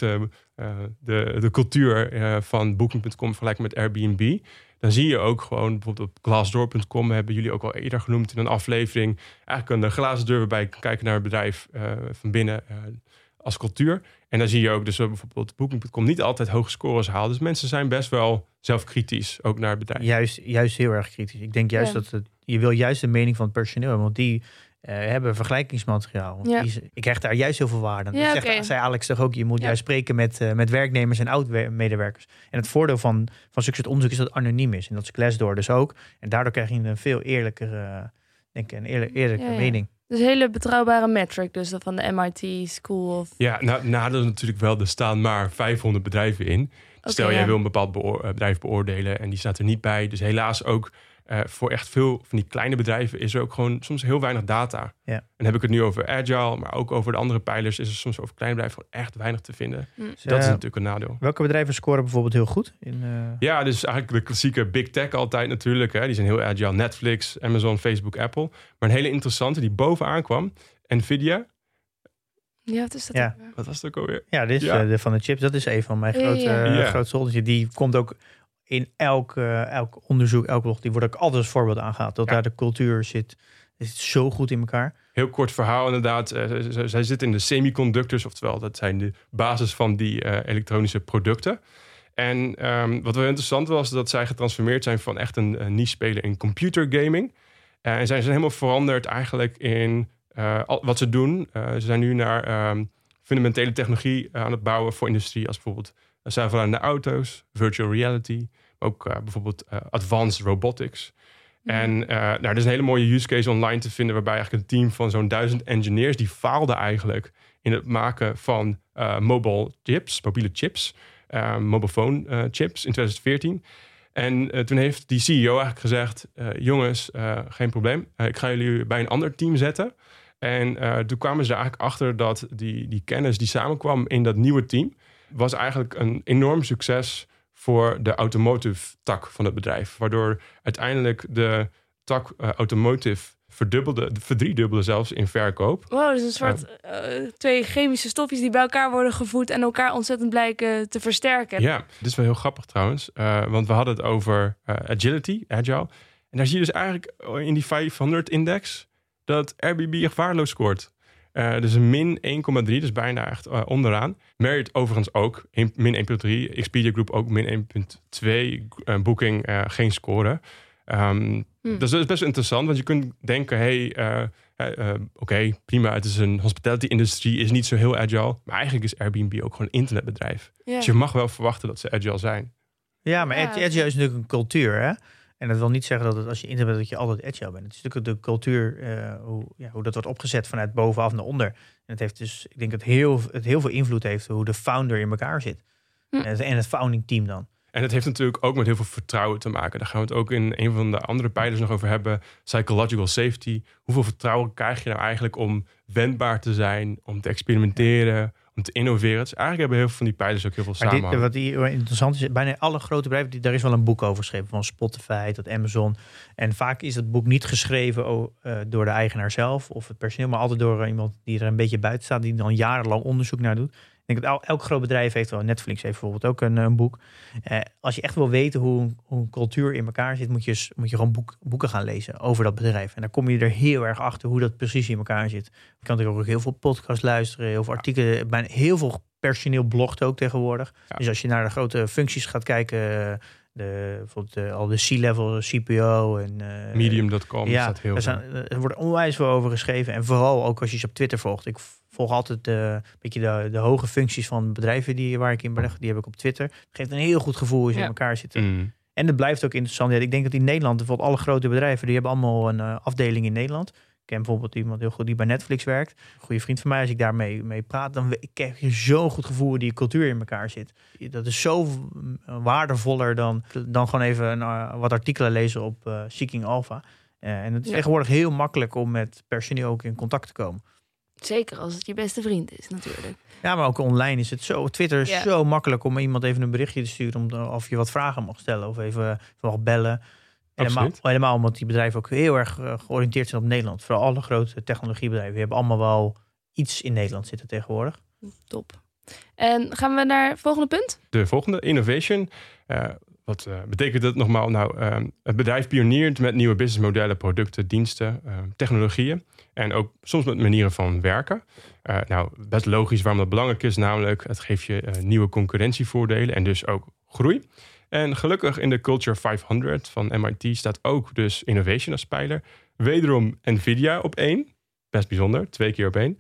de cultuur van Booking.com vergelijkt met Airbnb. Dan zie je ook gewoon, bijvoorbeeld op Glassdoor.com, hebben jullie ook al eerder genoemd in een aflevering, eigenlijk een glazen deur waarbij je kan kijken naar het bedrijf van binnen als cultuur. En dan zie je ook dus bijvoorbeeld Booking.com niet altijd hoge scores haalt. Dus mensen zijn best wel zelfkritisch, ook naar het bedrijf. Juist heel erg kritisch. Ik denk juist dat je wil juist de mening van het personeel hebben, want die hebben vergelijkingsmateriaal. Ik krijg daar juist heel veel waarde aan. Dat zei Alex toch ook, je moet juist spreken met werknemers en oud-medewerkers. En het voordeel van onderzoek is dat het anoniem is. En dat is Glassdoor dus ook. En daardoor krijg je een veel eerlijkere, eerlijke mening. Dus een hele betrouwbare metric dus van de MIT School of... Ja, nadeel natuurlijk wel, er staan maar 500 bedrijven in. Stel, jij wil een bepaald bedrijf beoordelen en die staat er niet bij. Dus helaas ook voor echt veel van die kleine bedrijven is er ook gewoon soms heel weinig data. Ja. En dan heb ik het nu over agile, maar ook over de andere pijlers is er soms over kleine bedrijven gewoon echt weinig te vinden. Dat is natuurlijk een nadeel. Welke bedrijven scoren bijvoorbeeld heel goed? Ja, dus eigenlijk de klassieke big tech altijd natuurlijk. Hè. Die zijn heel agile. Netflix, Amazon, Facebook, Apple. Maar een hele interessante die bovenaan kwam. Nvidia. Ja, wat is dat? Wat was het ook alweer? Ja, dit is van de chips. Dat is een van mijn grootste holders. Die komt ook in elk onderzoek, elk blog, die wordt ook altijd als voorbeeld aangehaald. Dat daar de cultuur zit zo goed in elkaar. Heel kort verhaal inderdaad. Zij zitten in de semiconductors, oftewel dat zijn de basis van die elektronische producten. En wat wel interessant was, dat zij getransformeerd zijn van echt een niche-speler in computergaming. En zij zijn helemaal veranderd eigenlijk in wat ze doen. Ze zijn nu naar fundamentele technologie aan het bouwen voor industrie, als bijvoorbeeld zelfrijdende auto's, virtual reality, maar ook bijvoorbeeld advanced robotics. En er is een hele mooie use case online te vinden, waarbij eigenlijk een team van zo'n 1000 engineers, die faalden eigenlijk in het maken van mobiele chips, mobile phone chips in 2014. En toen heeft die CEO eigenlijk gezegd, jongens, geen probleem, ik ga jullie bij een ander team zetten. En toen kwamen ze er eigenlijk achter dat die kennis die samenkwam in dat nieuwe team, was eigenlijk een enorm succes voor de automotive tak van het bedrijf. Waardoor uiteindelijk de tak automotive verdriedubbelde zelfs in verkoop. Wow, dus een soort twee chemische stofjes die bij elkaar worden gevoed en elkaar ontzettend blijken te versterken. Ja, dit is wel heel grappig trouwens. Want we hadden het over agile. En daar zie je dus eigenlijk in die 500-index dat Airbnb echt waardeloos scoort. Dus een min 1,3, dus bijna echt onderaan. Marriott overigens ook, min 1,3. Expedia Group ook min 1,2. Booking geen score. Dus dat is best interessant, want je kunt denken, oké, prima, het is een hospitality-industrie, is niet zo heel agile. Maar eigenlijk is Airbnb ook gewoon een internetbedrijf. Ja. Dus je mag wel verwachten dat ze agile zijn. Ja, maar agile is natuurlijk een cultuur, hè? En dat wil niet zeggen dat als je internet bent, dat je altijd agile bent. Het is natuurlijk de cultuur, hoe dat wordt opgezet vanuit bovenaf naar onder. En het heeft dus, ik denk dat het heel veel invloed heeft hoe de founder in elkaar zit. En het founding team dan. En het heeft natuurlijk ook met heel veel vertrouwen te maken. Daar gaan we het ook in een van de andere pijlers nog over hebben. Psychological safety. Hoeveel vertrouwen krijg je nou eigenlijk om wendbaar te zijn, om te experimenteren, om te innoveren? Dus eigenlijk hebben heel veel van die pijlers ook heel veel samen. Wat hier interessant is, bijna alle grote bedrijven, daar is wel een boek over geschreven. Van Spotify tot Amazon. En vaak is dat boek niet geschreven door de eigenaar zelf of het personeel, maar altijd door iemand die er een beetje buiten staat, die dan jarenlang onderzoek naar doet. Ik denk dat elk groot bedrijf heeft wel. Netflix heeft bijvoorbeeld ook een boek. Als je echt wil weten hoe een cultuur in elkaar zit, moet je gewoon boeken gaan lezen over dat bedrijf. En dan kom je er heel erg achter hoe dat precies in elkaar zit. Je kan natuurlijk ook heel veel podcasts luisteren, heel veel artikelen. Bijna heel veel personeel blogt ook tegenwoordig. Ja. Dus als je naar de grote functies gaat kijken, bijvoorbeeld al de C-level, CPO en Medium.com staat heel veel. Er wordt onwijs veel over geschreven. En vooral ook als je ze op Twitter volgt. Ik volg altijd een beetje de hoge functies van bedrijven waar ik in beleg. Die heb ik op Twitter. Het geeft een heel goed gevoel hoe ze in elkaar zitten. En het blijft ook interessant. Ik denk dat in Nederland, bijvoorbeeld alle grote bedrijven, die hebben allemaal een afdeling in Nederland. Ik ken bijvoorbeeld iemand heel goed die bij Netflix werkt. Een goede vriend van mij, als ik daarmee praat, dan krijg je zo'n goed gevoel hoe die cultuur in elkaar zit. Dat is zo waardevoller dan gewoon even wat artikelen lezen op Seeking Alpha. En het is tegenwoordig heel makkelijk om met personeel ook in contact te komen. Zeker als het je beste vriend is, natuurlijk. Ja, maar ook online is het zo. Twitter is zo makkelijk om iemand even een berichtje te sturen of je wat vragen mag stellen of even mag bellen. Helemaal omdat die bedrijven ook heel erg georiënteerd zijn op Nederland. Vooral alle grote technologiebedrijven. Die hebben allemaal wel iets in Nederland zitten tegenwoordig. Top. En gaan we naar het volgende punt? De volgende, innovation. Wat betekent dat nogmaals? Nou, het bedrijf pioniert met nieuwe businessmodellen, producten, diensten, technologieën. En ook soms met manieren van werken. Best logisch waarom dat belangrijk is. Namelijk, het geeft je nieuwe concurrentievoordelen en dus ook groei. En gelukkig in de Culture 500 van MIT staat ook dus innovation als pijler. Wederom Nvidia op 1. Best bijzonder, 2 keer op 1.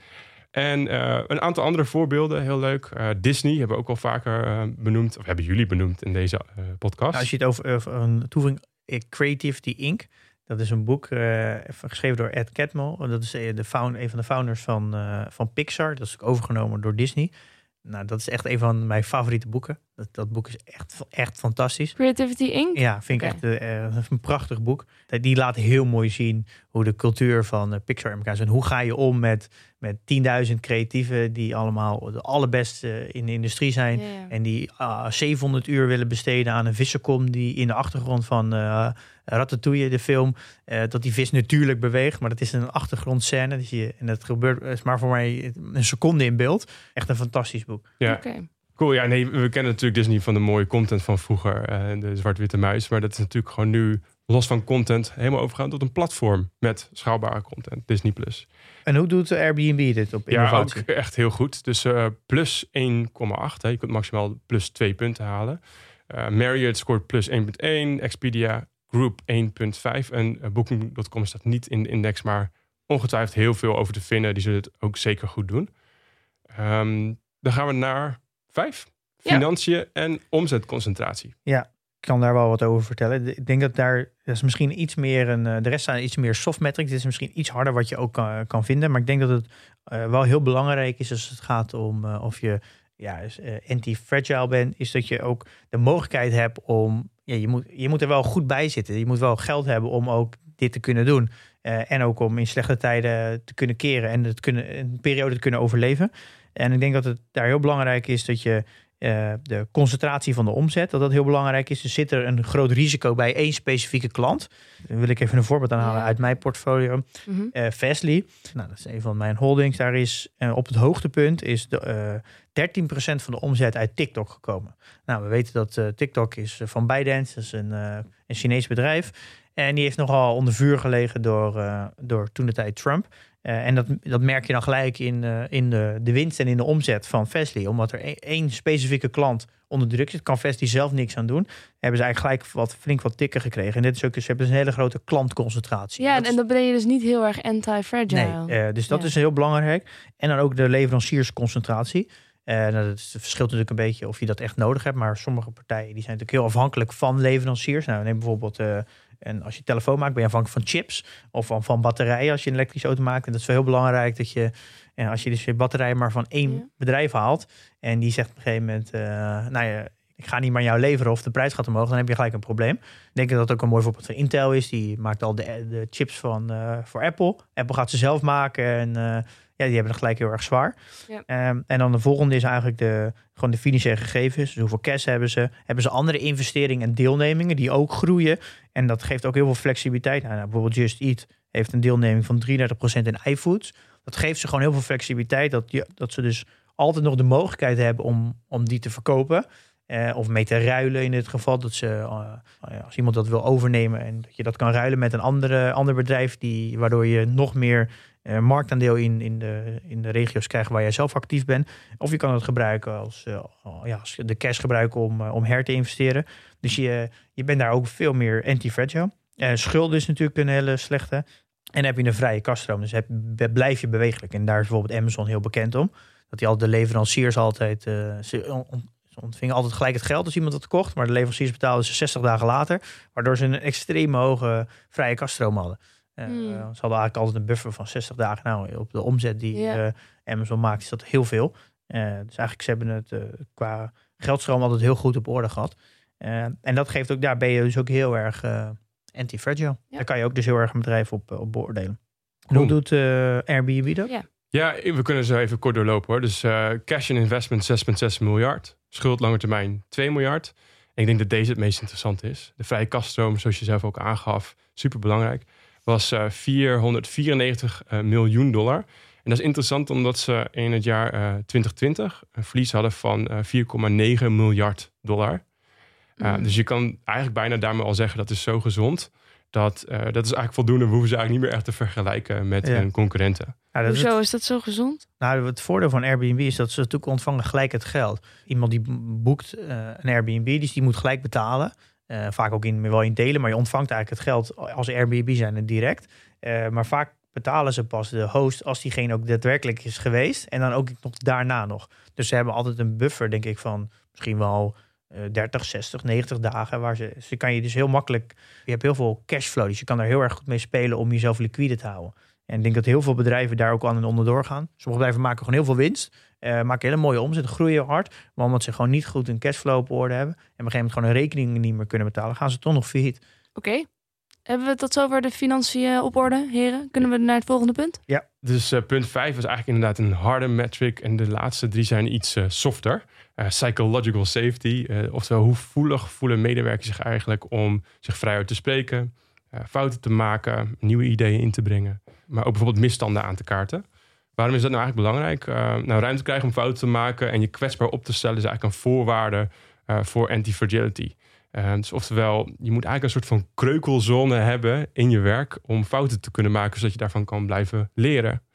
En een aantal andere voorbeelden, heel leuk. Disney hebben we ook al vaker benoemd. Of hebben jullie benoemd in deze podcast. Nou, als je het over een toevoeging, Creativity Inc. Dat is een boek geschreven door Ed Catmull. Dat is een van de founders van Pixar. Dat is ook overgenomen door Disney. Nou, dat is echt een van mijn favoriete boeken. Dat boek is echt fantastisch. Creativity Inc? Ja, vind ik echt een prachtig boek. Die laat heel mooi zien hoe de cultuur van Pixar in elkaar zit. En hoe ga je om met 10.000 creatieven die allemaal de allerbeste in de industrie zijn. Ja. En die 700 uur willen besteden aan een vissenkom die in de achtergrond van Ratatouille, de film, dat die vis natuurlijk beweegt. Maar dat is een achtergrondscène. En dat gebeurt maar voor mij een seconde in beeld. Echt een fantastisch boek. Ja. Okay. Cool, ja, nee, we kennen natuurlijk Disney van de mooie content van vroeger, de zwart-witte muis. Maar dat is natuurlijk gewoon nu, los van content, helemaal overgegaan tot een platform met schaalbare content, Disney+. En hoe doet Airbnb dit op innovatie? Ja, ook echt heel goed. Dus plus 1,8. Je kunt maximaal plus 2 punten halen. Marriott scoort plus 1,1. Expedia Group 1,5. En Booking.com staat niet in de index, maar ongetwijfeld heel veel over te vinden. Die zullen het ook zeker goed doen. Dan gaan we naar 5. Financiën en omzetconcentratie. Ja, ik kan daar wel wat over vertellen. Ik denk dat daar is misschien iets meer de rest zijn iets meer soft metrics. Dit is misschien iets harder wat je ook kan vinden. Maar ik denk dat het wel heel belangrijk is als het gaat om of je anti-fragile bent. Is dat je ook de mogelijkheid hebt om... Ja, je moet er wel goed bij zitten. Je moet wel geld hebben om ook dit te kunnen doen. En ook om in slechte tijden te kunnen keren en een periode te kunnen overleven. En ik denk dat het daar heel belangrijk is dat je de concentratie van de omzet, dat heel belangrijk is. Dus zit er een groot risico bij één specifieke klant. Dan wil ik even een voorbeeld aanhalen uit mijn portfolio. Fastly, nou, dat is een van mijn holdings. Daar is op het hoogtepunt is 13% van de omzet uit TikTok gekomen. Nou, we weten dat TikTok is van ByteDance, dat is een Chinees bedrijf. En die heeft nogal onder vuur gelegen door toentertijd Trump. En dat merk je dan gelijk in de winst en in de omzet van Fastly. Omdat er één specifieke klant onder druk zit, kan Fastly zelf niks aan doen. Hebben ze eigenlijk gelijk flink wat tikken gekregen. En dit is ook, ze hebben dus een hele grote klantconcentratie. Ja, en dan ben je dus niet heel erg anti-fragile. Nee, dus dat is heel belangrijk. En dan ook de leveranciersconcentratie. Dat verschilt natuurlijk een beetje of je dat echt nodig hebt. Maar sommige partijen die zijn natuurlijk heel afhankelijk van leveranciers. Nou, neem bijvoorbeeld... En als je telefoon maakt, ben je afhankelijk van chips of van batterijen als je een elektrische auto maakt. En dat is wel heel belangrijk dat je, als je dus je batterijen maar van één bedrijf haalt. En die zegt op een gegeven moment, ik ga niet meer jou leveren of de prijs gaat omhoog. Dan heb je gelijk een probleem. Ik denk dat dat ook een mooi voorbeeld van Intel is. Die maakt al de chips voor Apple. Apple gaat ze zelf maken en die hebben het gelijk heel erg zwaar. Ja. En dan de volgende is eigenlijk gewoon de financiële gegevens. Dus hoeveel cash hebben ze? Hebben ze andere investeringen en deelnemingen die ook groeien? En dat geeft ook heel veel flexibiliteit. Nou, bijvoorbeeld Just Eat heeft een deelneming van 33% in iFoods. Dat geeft ze gewoon heel veel flexibiliteit. Dat ze dus altijd nog de mogelijkheid hebben om die te verkopen. Of mee te ruilen in dit geval. Dat ze, als iemand dat wil overnemen en dat je dat kan ruilen met een ander bedrijf. Waardoor je nog meer marktaandeel in de regio's krijgt waar jij zelf actief bent. Of je kan het gebruiken als de cash gebruiken om her te investeren. Dus je bent daar ook veel meer anti-fragile. Schulden is natuurlijk een hele slechte. En dan heb je een vrije kasstroom. Dus blijf je bewegelijk. En daar is bijvoorbeeld Amazon heel bekend om. Dat die de leveranciers altijd... Ze ontvingen altijd gelijk het geld als iemand dat kocht. Maar de leveranciers betaalden ze 60 dagen later. Waardoor ze een extreem hoge vrije kasstroom hadden. Ze hadden eigenlijk altijd een buffer van 60 dagen. Nou, op de omzet die Amazon maakt is dat heel veel. Dus eigenlijk ze hebben het qua geldstroom altijd heel goed op orde gehad. En dat geeft ook, daar ben je dus ook heel erg anti-fragile. Ja. Daar kan je ook dus heel erg een bedrijf op beoordelen. Hoe doet Airbnb dat? Ja, we kunnen zo even kort doorlopen hoor. Dus cash and investment 6,6 miljard. Schuld lange termijn 2 miljard. En ik denk dat deze het meest interessant is. De vrije kasstroom, zoals je zelf ook aangaf, super belangrijk. Was $494 miljoen. En dat is interessant omdat ze in het jaar 2020 een verlies hadden van $4,9 miljard. Dus je kan eigenlijk bijna daarmee al zeggen dat is zo gezond. Dat is eigenlijk voldoende. We hoeven ze eigenlijk niet meer echt te vergelijken met hun concurrenten. Ja, hoezo is dat zo gezond? Nou, het voordeel van Airbnb is dat ze natuurlijk ontvangen gelijk het geld. Iemand die boekt een Airbnb, dus die moet gelijk betalen. Vaak ook wel in delen, maar je ontvangt eigenlijk het geld als Airbnb zijn direct. Maar vaak betalen ze pas de host als diegene ook daadwerkelijk is geweest. En dan ook nog daarna nog. Dus ze hebben altijd een buffer, denk ik, van misschien wel 30, 60, 90 dagen. Waar ze kan je dus heel makkelijk... Je hebt heel veel cashflow, dus je kan daar heel erg goed mee spelen om jezelf liquide te houden. En ik denk dat heel veel bedrijven daar ook aan en onderdoor gaan. Sommige bedrijven maken gewoon heel veel winst. Maken hele mooie omzet, groeien hard. Maar omdat ze gewoon niet goed een cashflow op orde hebben. En op een gegeven moment gewoon een rekening niet meer kunnen betalen. Gaan ze toch nog failliet. Oké. Hebben we tot zover de financiën op orde, heren? Kunnen we naar het volgende punt? Ja, dus punt 5 was eigenlijk inderdaad een harde metric. En de laatste 3 zijn iets softer. Psychological safety. Oftewel, hoe voelig voelen medewerkers zich eigenlijk om zich vrijuit te spreken. Fouten te maken, nieuwe ideeën in te brengen. Maar ook bijvoorbeeld misstanden aan te kaarten. Waarom is dat nou eigenlijk belangrijk? Ruimte krijgen om fouten te maken en je kwetsbaar op te stellen is eigenlijk een voorwaarde voor anti-fragility. Dus oftewel, je moet eigenlijk een soort van kreukelzone hebben in je werk om fouten te kunnen maken, zodat je daarvan kan blijven leren.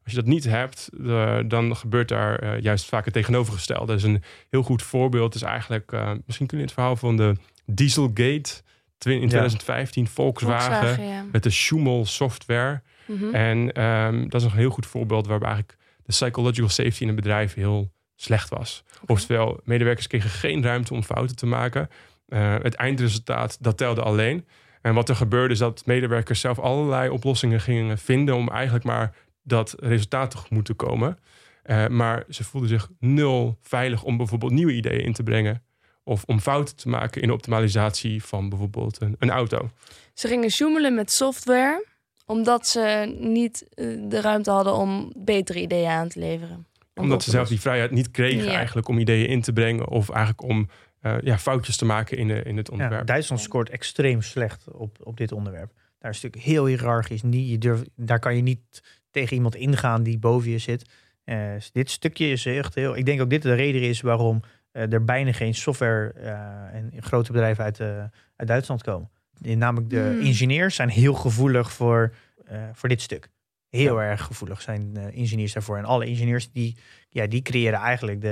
Als je dat niet hebt, dan gebeurt daar juist vaak het tegenovergestelde. Dat is een heel goed voorbeeld. Is eigenlijk, misschien kun je het verhaal van de Dieselgate in 2015, Volkswagen met de Schumel software. Mhm. En dat is een heel goed voorbeeld waarbij eigenlijk de psychological safety in een bedrijf heel slecht was. Oftewel, medewerkers kregen geen ruimte om fouten te maken. Het eindresultaat, dat telde alleen. En wat er gebeurde is dat medewerkers zelf allerlei oplossingen gingen vinden om eigenlijk maar dat resultaat tegemoet te komen. Maar ze voelden zich nul veilig om bijvoorbeeld nieuwe ideeën in te brengen. Of om fouten te maken in de optimalisatie van bijvoorbeeld een auto. Ze gingen sjoemelen met software, omdat ze niet de ruimte hadden om betere ideeën aan te leveren. Omdat ze zelf die vrijheid niet kregen eigenlijk om ideeën in te brengen. Of eigenlijk om foutjes te maken in het onderwerp. Ja, Duitsland scoort extreem slecht op dit onderwerp. Daar is het natuurlijk heel hiërarchisch. Daar kan je niet tegen iemand ingaan die boven je zit. Dit stukje is echt heel... Ik denk ook dit de reden is waarom er bijna geen software en grote bedrijven uit Duitsland komen. Namelijk de ingenieurs zijn heel gevoelig voor dit stuk. Heel erg gevoelig zijn ingenieurs daarvoor. En alle ingenieurs die creëren eigenlijk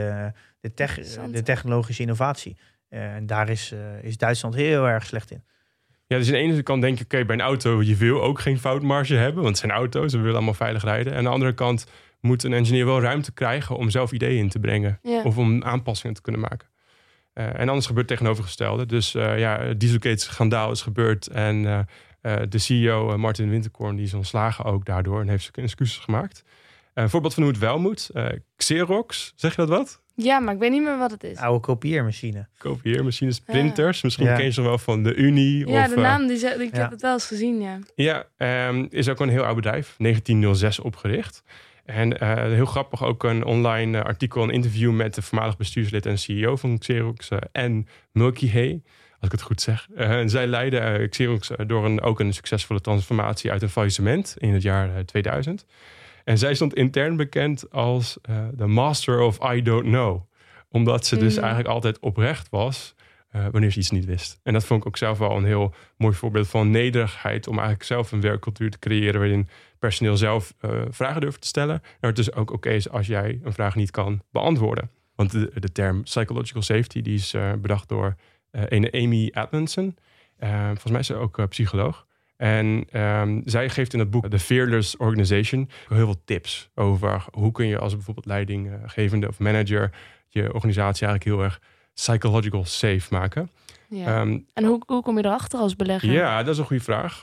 de technologische innovatie. En daar is Duitsland heel erg slecht in. Ja, dus aan de ene kant denk je, oké, bij een auto, je wil ook geen foutmarge hebben, want het zijn auto's, we willen allemaal veilig rijden. En aan de andere kant moet een engineer wel ruimte krijgen om zelf ideeën in te brengen. Ja. Of om aanpassingen te kunnen maken. En anders gebeurt het tegenovergestelde. Dus Dieselgate-schandaal is gebeurd. En de CEO, Martin Winterkorn, die is ontslagen ook daardoor. En heeft zijn excuses gemaakt. Een voorbeeld van hoe het wel moet. Xerox, zeg je dat wat? Ja, maar ik weet niet meer wat het is. Oude kopieermachine. Kopieermachines, printers. Misschien ken je ze wel van de Unie. Ja, of, de naam, ik heb het wel eens gezien, ja. Ja, is ook een heel oud bedrijf. 1906 opgericht. En heel grappig ook een online artikel, een interview met de voormalig bestuurslid en CEO van Xerox, Anne Mulcahy, als ik het goed zeg. En zij leidde Xerox door ook een succesvolle transformatie uit een faillissement in het jaar 2000. En zij stond intern bekend als de master of I don't know. Omdat ze dus eigenlijk altijd oprecht was wanneer ze iets niet wist. En dat vond ik ook zelf wel een heel mooi voorbeeld van nederigheid, om eigenlijk zelf een werkcultuur te creëren waarin personeel zelf vragen durft te stellen. En het dus ook oké is als jij een vraag niet kan beantwoorden. Want de term psychological safety die is bedacht door een Amy Edmondson. Volgens mij is ze ook psycholoog. En zij geeft in het boek The Fearless Organization heel veel tips over hoe kun je als bijvoorbeeld leidinggevende of manager je organisatie eigenlijk heel erg psychological safe maken. Ja. En hoe kom je erachter als belegger? Ja, dat is een goede vraag.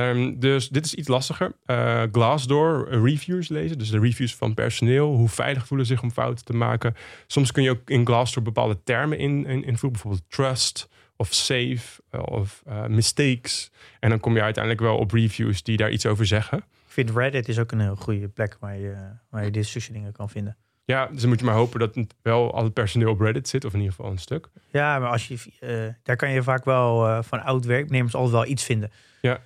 Dus dit is iets lastiger. Glassdoor reviews lezen. Dus de reviews van personeel. Hoe veilig voelen ze zich om fouten te maken. Soms kun je ook in Glassdoor bepaalde termen invoeren. Bijvoorbeeld trust of safe of mistakes. En dan kom je uiteindelijk wel op reviews die daar iets over zeggen. Ik vind Reddit is ook een heel goede plek waar je dit soort dingen kan vinden. Ja, dus dan moet je maar hopen dat wel al het personeel op Reddit zit. Of in ieder geval een stuk. Ja, maar daar kan je vaak wel van oud werknemers altijd wel iets vinden. Ja.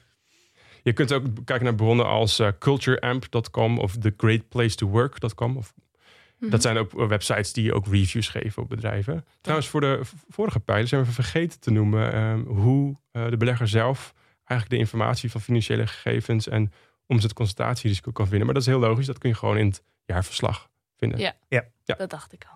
Je kunt ook kijken naar bronnen als cultureamp.com of thegreatplacetowork.com. Dat zijn ook websites die ook reviews geven op bedrijven. Trouwens, voor de vorige pijler zijn we vergeten te noemen hoe de belegger zelf eigenlijk de informatie van financiële gegevens en omzetconcentratierisico kan vinden. Maar dat is heel logisch. Dat kun je gewoon in het jaarverslag vinden. Ja. Dat dacht ik al.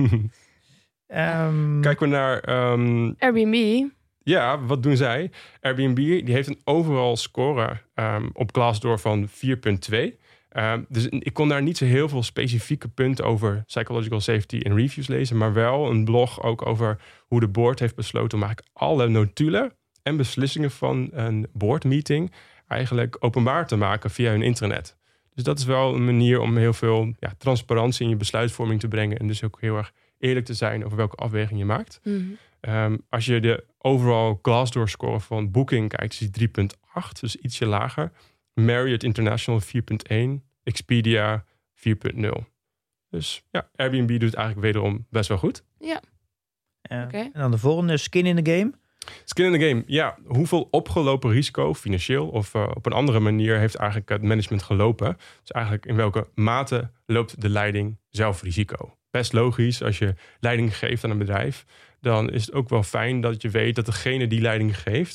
Kijken we naar Airbnb. Ja, wat doen zij? Airbnb die heeft een overall score op Glassdoor van 4,2. Dus ik kon daar niet zo heel veel specifieke punten over psychological safety in reviews lezen, maar wel een blog ook over hoe de board heeft besloten om eigenlijk alle notulen en beslissingen van een boardmeeting eigenlijk openbaar te maken via hun intranet. Dus dat is wel een manier om heel veel transparantie in je besluitvorming te brengen en dus ook heel erg eerlijk te zijn over welke afweging je maakt. Als je de overall Glassdoor score van Booking kijkt, is die 3,8, dus ietsje lager. Marriott International 4,1, Expedia 4,0. Dus ja, Airbnb doet het eigenlijk wederom best wel goed. Ja. En dan de volgende, skin in the game. Skin in the game, ja. Hoeveel opgelopen risico, financieel of op een andere manier, heeft eigenlijk het management gelopen? Dus eigenlijk in welke mate loopt de leiding zelf risico? Best logisch, als je leiding geeft aan een bedrijf, dan is het ook wel fijn dat je weet dat degene die leiding geeft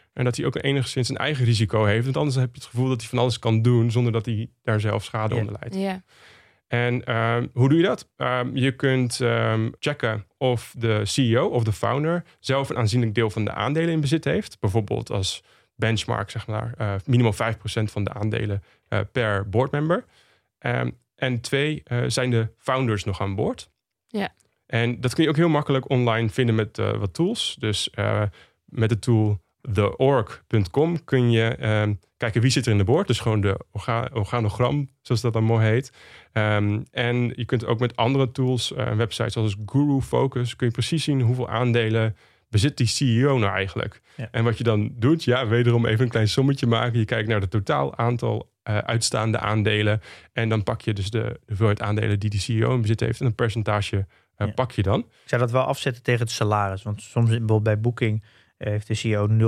En dat hij ook enigszins een eigen risico heeft. Want anders heb je het gevoel dat hij van alles kan doen zonder dat hij daar zelf schade onder leidt. Ja. En hoe doe je dat? Je kunt checken of de CEO of de founder zelf een aanzienlijk deel van de aandelen in bezit heeft. Bijvoorbeeld als benchmark, zeg maar, minimaal 5% van de aandelen per boardmember. En 2, zijn de founders nog aan boord? Ja. En dat kun je ook heel makkelijk online vinden met wat tools. Dus met de tool theorg.com kun je kijken wie zit er in de board. Dus gewoon de organogram, zoals dat dan mooi heet. En je kunt ook met andere tools, websites zoals Guru Focus, kun je precies zien hoeveel aandelen bezit die CEO nou eigenlijk. Ja. En wat je dan doet, wederom even een klein sommetje maken. Je kijkt naar het totaal aantal uitstaande aandelen. En dan pak je dus de hoeveelheid aandelen die de CEO in bezit heeft. En een percentage pak je dan. Ik zou dat wel afzetten tegen het salaris. Want soms bijvoorbeeld bij Booking heeft de CEO 0,05.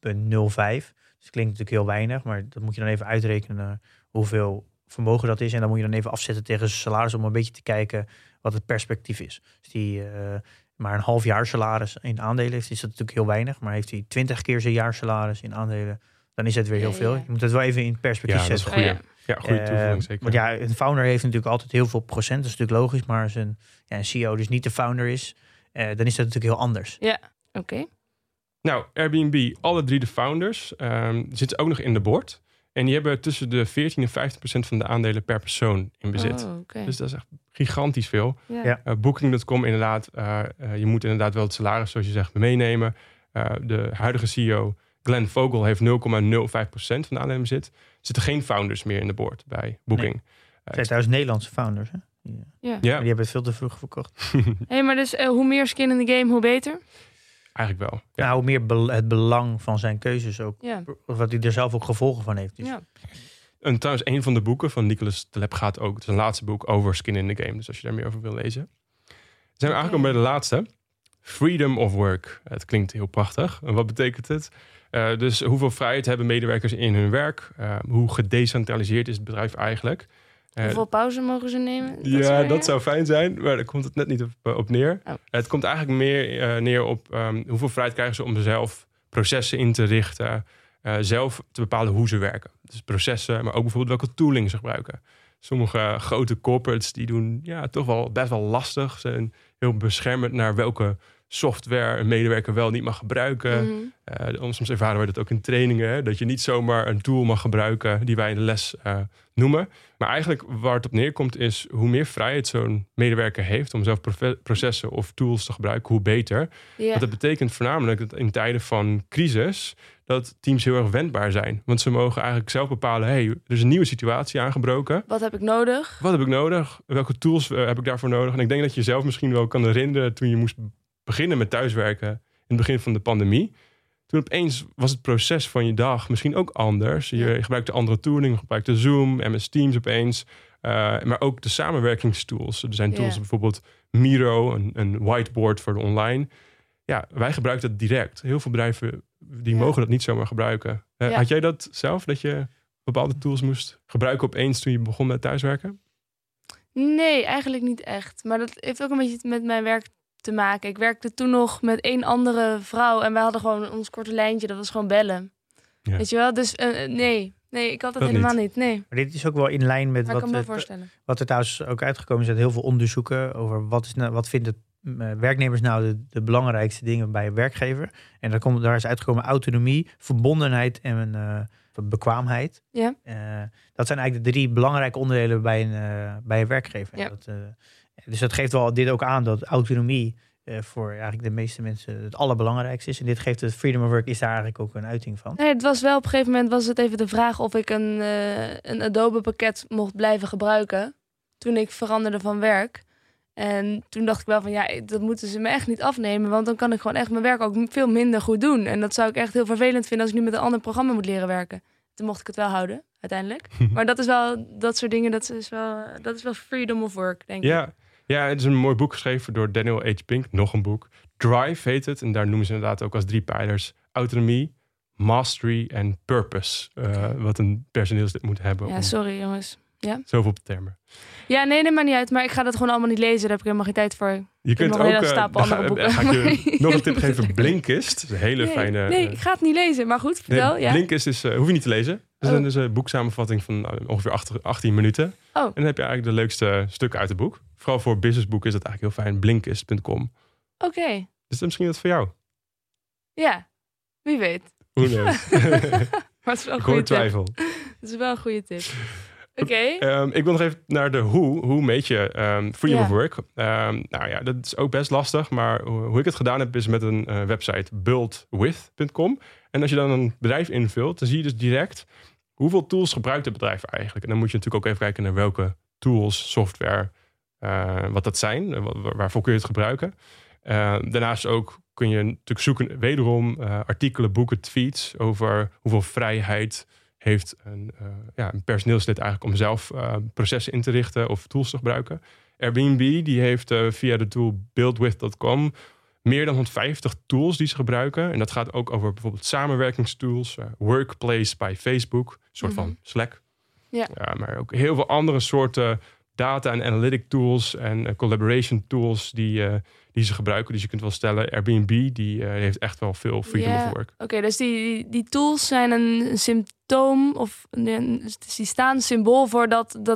Dus klinkt natuurlijk heel weinig. Maar dat moet je dan even uitrekenen hoeveel vermogen dat is. En dan moet je dan even afzetten tegen zijn salaris om een beetje te kijken wat het perspectief is. Dus die maar een half jaar salaris in aandelen heeft, is dat natuurlijk heel weinig. Maar heeft hij 20 keer zijn jaarsalaris in aandelen, dan is het weer heel veel. Je moet het wel even in perspectief zetten. Dat is goeie. Ja, goede toevoeging zeker. Want een founder heeft natuurlijk altijd heel veel procent. Dat is natuurlijk logisch. Maar als een CEO dus niet de founder is, dan is dat natuurlijk heel anders. Ja, oké. Nou, Airbnb, alle 3 de founders zitten ook nog in de board. En die hebben tussen de 14 en 50% van de aandelen per persoon in bezit. Oh, okay. Dus dat is echt gigantisch veel. Ja. Booking.com inderdaad, je moet inderdaad wel het salaris, zoals je zegt, meenemen. De huidige CEO, Glenn Vogel, heeft 0,05% van de aandelen in bezit. Er zitten geen founders meer in de board bij Booking. Nee. Het zijn trouwens Nederlandse founders, hè? Ja. Maar die hebben het veel te vroeg verkocht. Maar dus hoe meer skin in the game, hoe beter? Eigenlijk wel. Ja. Nou, hoe meer het belang van zijn keuzes ook. Ja. Of wat hij er zelf ook gevolgen van heeft. Dus. Ja. En trouwens, een van de boeken van Nicolas Taleb gaat ook, het is een laatste boek over skin in the game. Dus als je daar meer over wil lezen. Zijn we aangekomen bij de laatste. Freedom of work. Het klinkt heel prachtig. En wat betekent het? Dus hoeveel vrijheid hebben medewerkers in hun werk? Hoe gedecentraliseerd is het bedrijf eigenlijk? Hoeveel pauze mogen ze nemen? Dat zou fijn zijn, maar daar komt het net niet op neer. Oh. Het komt eigenlijk meer neer op hoeveel vrijheid krijgen ze om zelf processen in te richten. Zelf te bepalen hoe ze werken. Dus processen, maar ook bijvoorbeeld welke tooling ze gebruiken. Sommige grote corporates die doen toch wel best wel lastig. Ze zijn heel beschermend naar welke software een medewerker wel niet mag gebruiken. Mm-hmm. Soms ervaren wij dat ook in trainingen. Hè, dat je niet zomaar een tool mag gebruiken die wij in de les noemen. Maar eigenlijk waar het op neerkomt is hoe meer vrijheid zo'n medewerker heeft om zelf processen of tools te gebruiken, hoe beter. Yeah. Want dat betekent voornamelijk dat in tijden van crisis dat teams heel erg wendbaar zijn. Want ze mogen eigenlijk zelf bepalen, er is een nieuwe situatie aangebroken. Wat heb ik nodig? Welke tools heb ik daarvoor nodig? En ik denk dat je zelf misschien wel kan herinneren toen je moest beginnen met thuiswerken in het begin van de pandemie. Toen opeens was het proces van je dag misschien ook anders. Je gebruikte andere tooling, je gebruikte Zoom, MS Teams opeens. Maar ook de samenwerkingstools. Er zijn tools bijvoorbeeld Miro, een whiteboard voor de online. Ja, wij gebruiken dat direct. Heel veel bedrijven die mogen dat niet zomaar gebruiken. Had jij dat zelf, dat je bepaalde tools moest gebruiken opeens toen je begon met thuiswerken? Nee, eigenlijk niet echt. Maar dat heeft ook een beetje met mijn werk te maken. Ik werkte toen nog met 1 andere vrouw en wij hadden gewoon ons korte lijntje. Dat was gewoon bellen. Ja. Weet je wel? Dus nee, ik had dat helemaal niet. Nee. Maar dit is ook wel in lijn met wat er trouwens ook uitgekomen is uit heel veel onderzoeken over wat vindt het werknemers nou de belangrijkste dingen bij een werkgever. En daar is uitgekomen autonomie, verbondenheid en bekwaamheid. Ja. Dat zijn eigenlijk de 3 belangrijke onderdelen bij een werkgever. Ja. Dus dat geeft wel dit ook aan dat autonomie voor eigenlijk de meeste mensen het allerbelangrijkste is. En dit geeft het freedom of work is daar eigenlijk ook een uiting van. Nee, het was wel op een gegeven moment was het even de vraag of ik een Adobe pakket mocht blijven gebruiken toen ik veranderde van werk. En toen dacht ik wel van dat moeten ze me echt niet afnemen, want dan kan ik gewoon echt mijn werk ook veel minder goed doen. En dat zou ik echt heel vervelend vinden als ik nu met een ander programma moet leren werken. Toen mocht ik het wel houden, uiteindelijk. Maar dat is wel, dat soort dingen, dat is wel freedom of work, denk ik. Ja, het is een mooi boek geschreven door Daniel H. Pink. Nog een boek. Drive heet het. En daar noemen ze inderdaad ook als 3 pijlers. Autonomie, mastery en purpose. Wat een personeelslid moet hebben. Ja, sorry jongens. Ja. Zoveel termen. Ja, nee, neem maar niet uit. Maar ik ga dat gewoon allemaal niet lezen. Daar heb ik helemaal geen tijd voor. Je kunt nog ook... een hele stapel andere boeken. Ga ik je nog een tip geven. Blinkist. Dat is een hele fijne... Nee, ik ga het niet lezen. Maar goed, vertel. Ja. Blinkist is... hoef je niet te lezen. Het is een boeksamenvatting van ongeveer 18 minuten. Oh. En dan heb je eigenlijk de leukste stukken uit het boek. Vooral voor businessboeken is dat eigenlijk heel fijn. Blinkist.com. Oké. Dus dat is misschien wat voor jou. Ja, wie weet. Hoe knows? Maar het is wel een Ik hoor goede tip. twijfel. Het is wel een goede tip. Oké. Ik wil nog even naar de hoe. Hoe meet je freedom of work? Nou ja, dat is ook best lastig. Maar hoe ik het gedaan heb is met een website buildwith.com. En als je dan een bedrijf invult, dan zie je dus direct hoeveel tools gebruikt het bedrijf eigenlijk. En dan moet je natuurlijk ook even kijken naar welke tools, software, wat dat zijn. Waarvoor kun je het gebruiken. Daarnaast ook kun je natuurlijk zoeken, wederom artikelen, boeken, tweets over hoeveel vrijheid heeft een personeelslid eigenlijk om zelf processen in te richten of tools te gebruiken. Airbnb die heeft via de tool buildwith.com meer dan 150 tools die ze gebruiken. En dat gaat ook over bijvoorbeeld samenwerkingstools, Workplace bij Facebook, een soort van Slack. Ja. Maar ook heel veel andere soorten data en analytic tools en collaboration tools die ze gebruiken. Dus je kunt wel stellen, Airbnb die heeft echt wel veel freedom of work. Oké, dus die tools zijn een symptoom of die staan symbool voor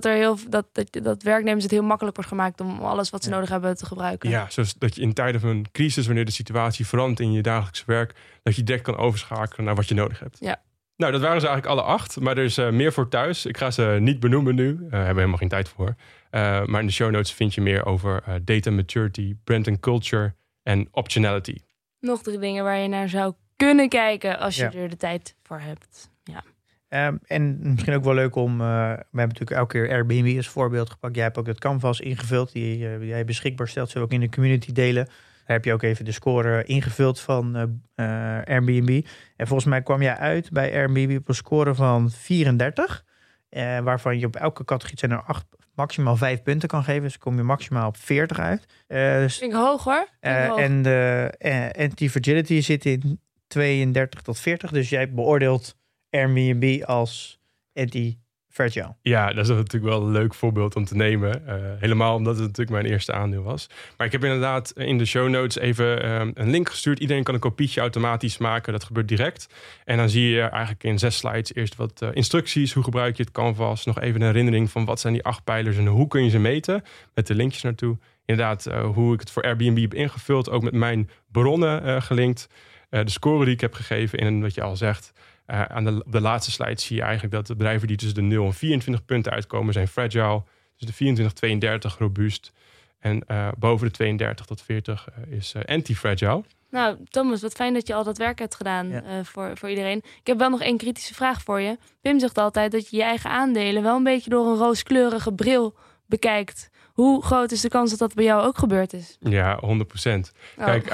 dat werknemers het heel makkelijk wordt gemaakt om alles wat ze nodig hebben te gebruiken. Ja, zoals dat je in tijden van een crisis, wanneer de situatie verandert in je dagelijkse werk, dat je direct kan overschakelen naar wat je nodig hebt. Ja. Nou, dat waren ze eigenlijk alle 8, maar er is meer voor thuis. Ik ga ze niet benoemen nu, hebben we helemaal geen tijd voor. Maar in de show notes vind je meer over data maturity, brand and culture en optionality. Nog 3 dingen waar je naar zou kunnen kijken als je er de tijd voor hebt. Ja. En misschien ook wel leuk om... we hebben natuurlijk elke keer Airbnb als voorbeeld gepakt. Jij hebt ook het Canvas ingevuld die jij beschikbaar stelt. Zullen we ook in de community delen. Daar heb je ook even de score ingevuld van Airbnb. En volgens mij kwam jij uit bij Airbnb op een score van 34. Waarvan je op elke categorie zijn er 8, maximaal 5 punten kan geven. Dus kom je maximaal op 40 uit. Dus, vind ik hoog hoor. En de anti-fragility zit in 32 tot 40. Dus jij beoordeelt Airbnb als anti-fragile. Ja, dat is natuurlijk wel een leuk voorbeeld om te nemen. Helemaal omdat het natuurlijk mijn eerste aandeel was. Maar ik heb inderdaad in de show notes even een link gestuurd. Iedereen kan een kopietje automatisch maken. Dat gebeurt direct. En dan zie je eigenlijk in 6 slides eerst wat instructies. Hoe gebruik je het Canvas? Nog even een herinnering van wat zijn die 8 pijlers en hoe kun je ze meten? Met de linkjes naartoe. Inderdaad, hoe ik het voor Airbnb heb ingevuld. Ook met mijn bronnen gelinkt. De score die ik heb gegeven in wat je al zegt. Aan de laatste slide zie je eigenlijk dat de bedrijven die tussen de 0 en 24 punten uitkomen zijn fragile. Dus de 24, 32 robuust. En boven de 32 tot 40 is anti-fragile. Nou, Thomas, wat fijn dat je al dat werk hebt gedaan voor iedereen. Ik heb wel nog 1 kritische vraag voor je. Pim zegt altijd dat je je eigen aandelen wel een beetje door een rooskleurige bril bekijkt. Hoe groot is de kans dat dat bij jou ook gebeurd is? Ja, 100%. Kijk,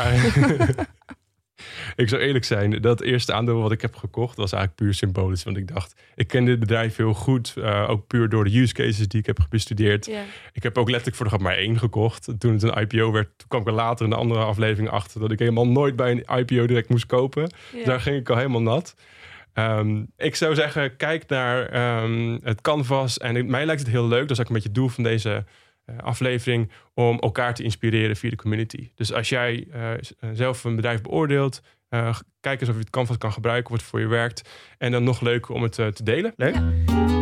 ik zou eerlijk zijn, dat eerste aandeel wat ik heb gekocht was eigenlijk puur symbolisch. Want ik dacht, ik ken dit bedrijf heel goed. Ook puur door de use cases die ik heb bestudeerd. Yeah. Ik heb ook letterlijk voor de grap maar 1 gekocht. Toen het een IPO werd, toen kwam ik er later in de andere aflevering achter dat ik helemaal nooit bij een IPO direct moest kopen. Yeah. Dus daar ging ik al helemaal nat. Ik zou zeggen, kijk naar het Canvas. En mij lijkt het heel leuk, dat is ook een beetje het doel van deze aflevering, om elkaar te inspireren via de community. Dus als jij zelf een bedrijf beoordeelt, kijk eens of je het Canvas kan gebruiken, wat voor je werkt. En dan nog leuker om het te delen. Leuk. Ja.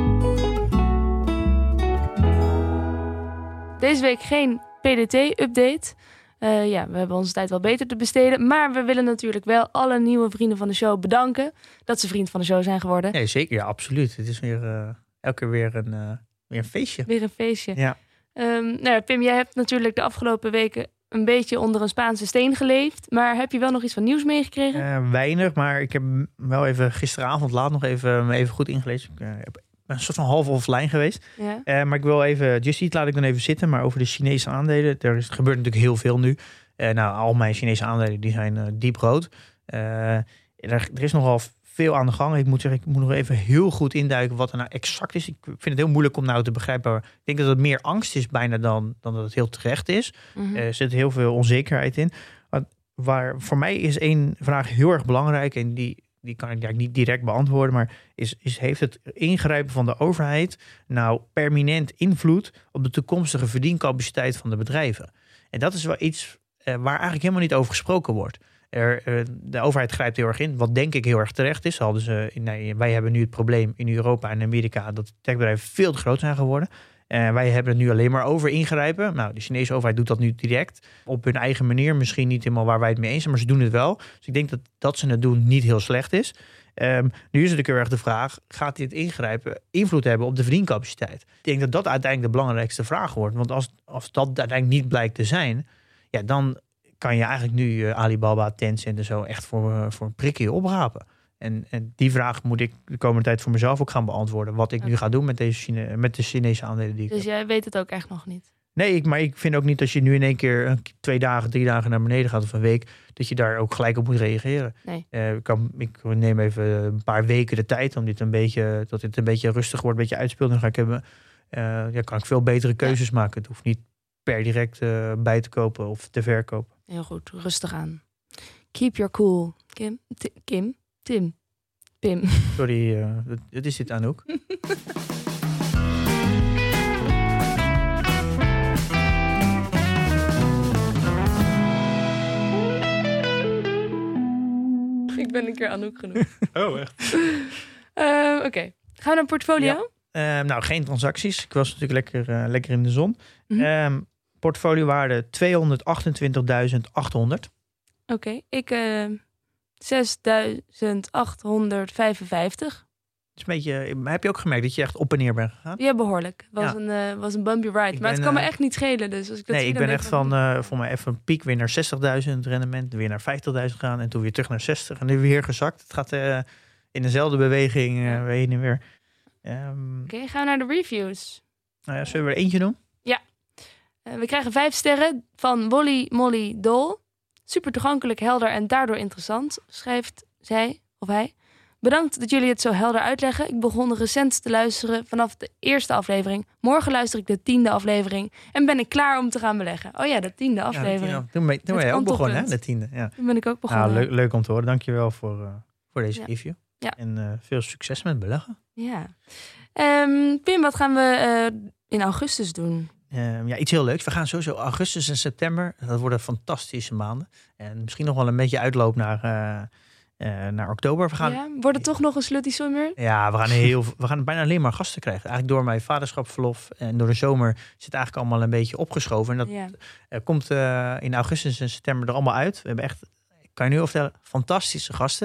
Deze week geen PDT-update. We hebben onze tijd wel beter te besteden. Maar we willen natuurlijk wel alle nieuwe vrienden van de show bedanken dat ze vriend van de show zijn geworden. Nee, zeker. Ja, absoluut. Het is weer elke keer weer een feestje. Weer een feestje. Ja. Pim, jij hebt natuurlijk de afgelopen weken een beetje onder een Spaanse steen geleefd. Maar heb je wel nog iets van nieuws meegekregen? Weinig, maar ik heb wel even gisteravond laat nog even goed ingelezen. Ik heb een soort van half offline geweest. Ja. Maar ik wil even, Just Eat laat ik dan even zitten. Maar over de Chinese aandelen, gebeurt natuurlijk heel veel nu. Al mijn Chinese aandelen die zijn diep rood. Er is nogal veel aan de gang. Ik moet zeggen, ik moet nog even heel goed induiken wat er nou exact is. Ik vind het heel moeilijk om nou te begrijpen. Ik denk dat het meer angst is bijna dan dat het heel terecht is. Mm-hmm. Er zit heel veel onzekerheid in. Waar voor mij is 1 vraag heel erg belangrijk. En die die kan ik eigenlijk niet direct beantwoorden, maar heeft het ingrijpen van de overheid nou permanent invloed op de toekomstige verdiencapaciteit van de bedrijven? En dat is wel iets waar eigenlijk helemaal niet over gesproken wordt. De overheid grijpt heel erg in, wat denk ik heel erg terecht is. Wij hebben nu het probleem in Europa en Amerika dat techbedrijven veel te groot zijn geworden. Wij hebben het nu alleen maar over ingrijpen. Nou, de Chinese overheid doet dat nu direct. Op hun eigen manier. Misschien niet helemaal waar wij het mee eens zijn, maar ze doen het wel. Dus ik denk dat ze het doen niet heel slecht is. Nu is natuurlijk heel erg de vraag, gaat dit ingrijpen invloed hebben op de verdiencapaciteit? Ik denk dat dat uiteindelijk de belangrijkste vraag wordt. Want als dat uiteindelijk niet blijkt te zijn, ja, dan kan je eigenlijk nu Alibaba, Tencent en zo echt voor een prikje oprapen. En die vraag moet ik de komende tijd voor mezelf ook gaan beantwoorden. Wat ik nu ga doen met de Chinese aandelen die ik Dus heb. jij weet het ook echt nog niet? Nee, maar ik vind ook niet als je nu in één keer 2 dagen, 3 dagen naar beneden gaat of een week, dat je daar ook gelijk op moet reageren. Nee. Ik neem even een paar weken de tijd om dit een beetje rustig wordt, een beetje uitspeelt. Dan kan ik veel betere keuzes maken. Het hoeft niet per direct bij te kopen of te verkopen. Heel goed, rustig aan. Keep your cool. Pim. Sorry, het is dit Anouk. Ik ben een keer Anouk genoemd. Oh, echt? Oké. Gaan we naar portfolio? Ja. Geen transacties. Ik was natuurlijk lekker in de zon. Mhm. Portfoliowaarde 228.800. Oké, ik 6.855. Is een beetje, heb je ook gemerkt dat je echt op en neer bent gegaan? Ja, behoorlijk. Was een bumpy ride. Maar het kan me echt niet schelen. Dus als ik dat zie, ik dan ben denk echt voor mij even een piek weer naar 60.000 rendement. Weer naar 50.000 gaan en toen weer terug naar 60. En nu weer gezakt. Het gaat in dezelfde beweging heen en weer. Oké, gaan we naar de reviews. Zullen we er eentje doen? Ja. We krijgen 5 sterren van Wolly Molly Dol. Super toegankelijk, helder en daardoor interessant, schrijft zij of hij. Bedankt dat jullie het zo helder uitleggen. Ik begon recent te luisteren vanaf de eerste aflevering. Morgen luister ik de 10e aflevering. En ben ik klaar om te gaan beleggen. Oh ja, de 10e aflevering. Toen ben je ook begonnen, hè? De 10e. Ja. Toen ben ik ook begonnen. Leuk om te horen. Dankjewel voor deze review. Ja. En veel succes met beleggen. Ja. Pim, wat gaan we in augustus doen? Iets heel leuks. We gaan sowieso augustus en september. Dat worden fantastische maanden. En misschien nog wel een beetje uitloop naar oktober. Wordt het toch nog een slutty summer? Ja, we gaan bijna alleen maar gasten krijgen. Eigenlijk door mijn vaderschapsverlof en door de zomer zit eigenlijk allemaal een beetje opgeschoven. En dat komt in augustus en september er allemaal uit. We hebben echt, kan je nu al vertellen, fantastische gasten.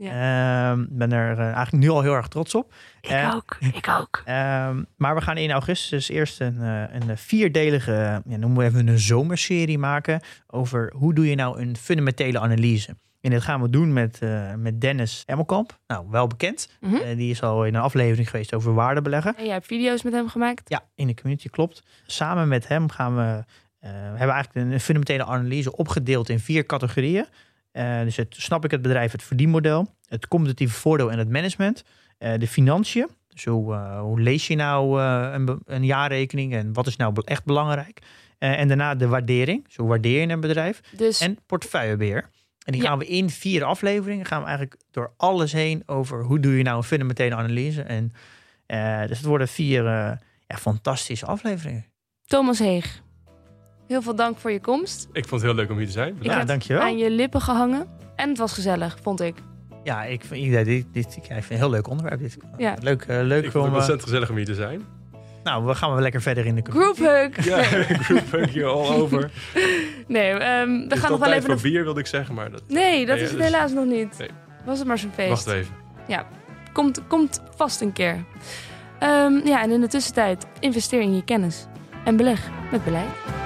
Ben er eigenlijk nu al heel erg trots op. Ik ook. Maar we gaan in augustus eerst een 4-delige, noemen we even een zomerserie maken over hoe doe je nou een fundamentele analyse. En dit gaan we doen met Dennis Emmelkamp. Nou, wel bekend. Mm-hmm. Die is al in een aflevering geweest over waardebeleggen. En jij hebt video's met hem gemaakt? Ja, in de community, klopt. Samen met hem gaan we hebben eigenlijk een fundamentele analyse opgedeeld in 4 categorieën. Dus snap ik het bedrijf, het verdienmodel, het competitieve voordeel en het management, de financiën. Dus hoe lees je nou een jaarrekening en wat is nou echt belangrijk? En daarna de waardering, zo waardeer je een bedrijf. En portefeuillebeheer. En die gaan we in 4 afleveringen, gaan we eigenlijk door alles heen over hoe doe je nou een fundamentele analyse. En dus het worden 4 fantastische afleveringen. Thomas Heeg, heel veel dank voor je komst. Ik vond het heel leuk om hier te zijn. Ik heb dankjewel. Aan je lippen gehangen en het was gezellig, vond ik. Ja, ik vind een heel leuk onderwerp. Leuk ik vond het ontzettend gezellig om hier te zijn. Nou, we gaan wel lekker verder in de group hug. Ja, group hug hier all over. Nee, we gaan nog wel even... voor bier, wilde ik zeggen, maar dat... Nee, dat is het helaas nog niet. Nee. Was het maar zo'n feest. Wacht even. Ja, komt vast een keer. En in de tussentijd investeer in je kennis. En beleg met beleid.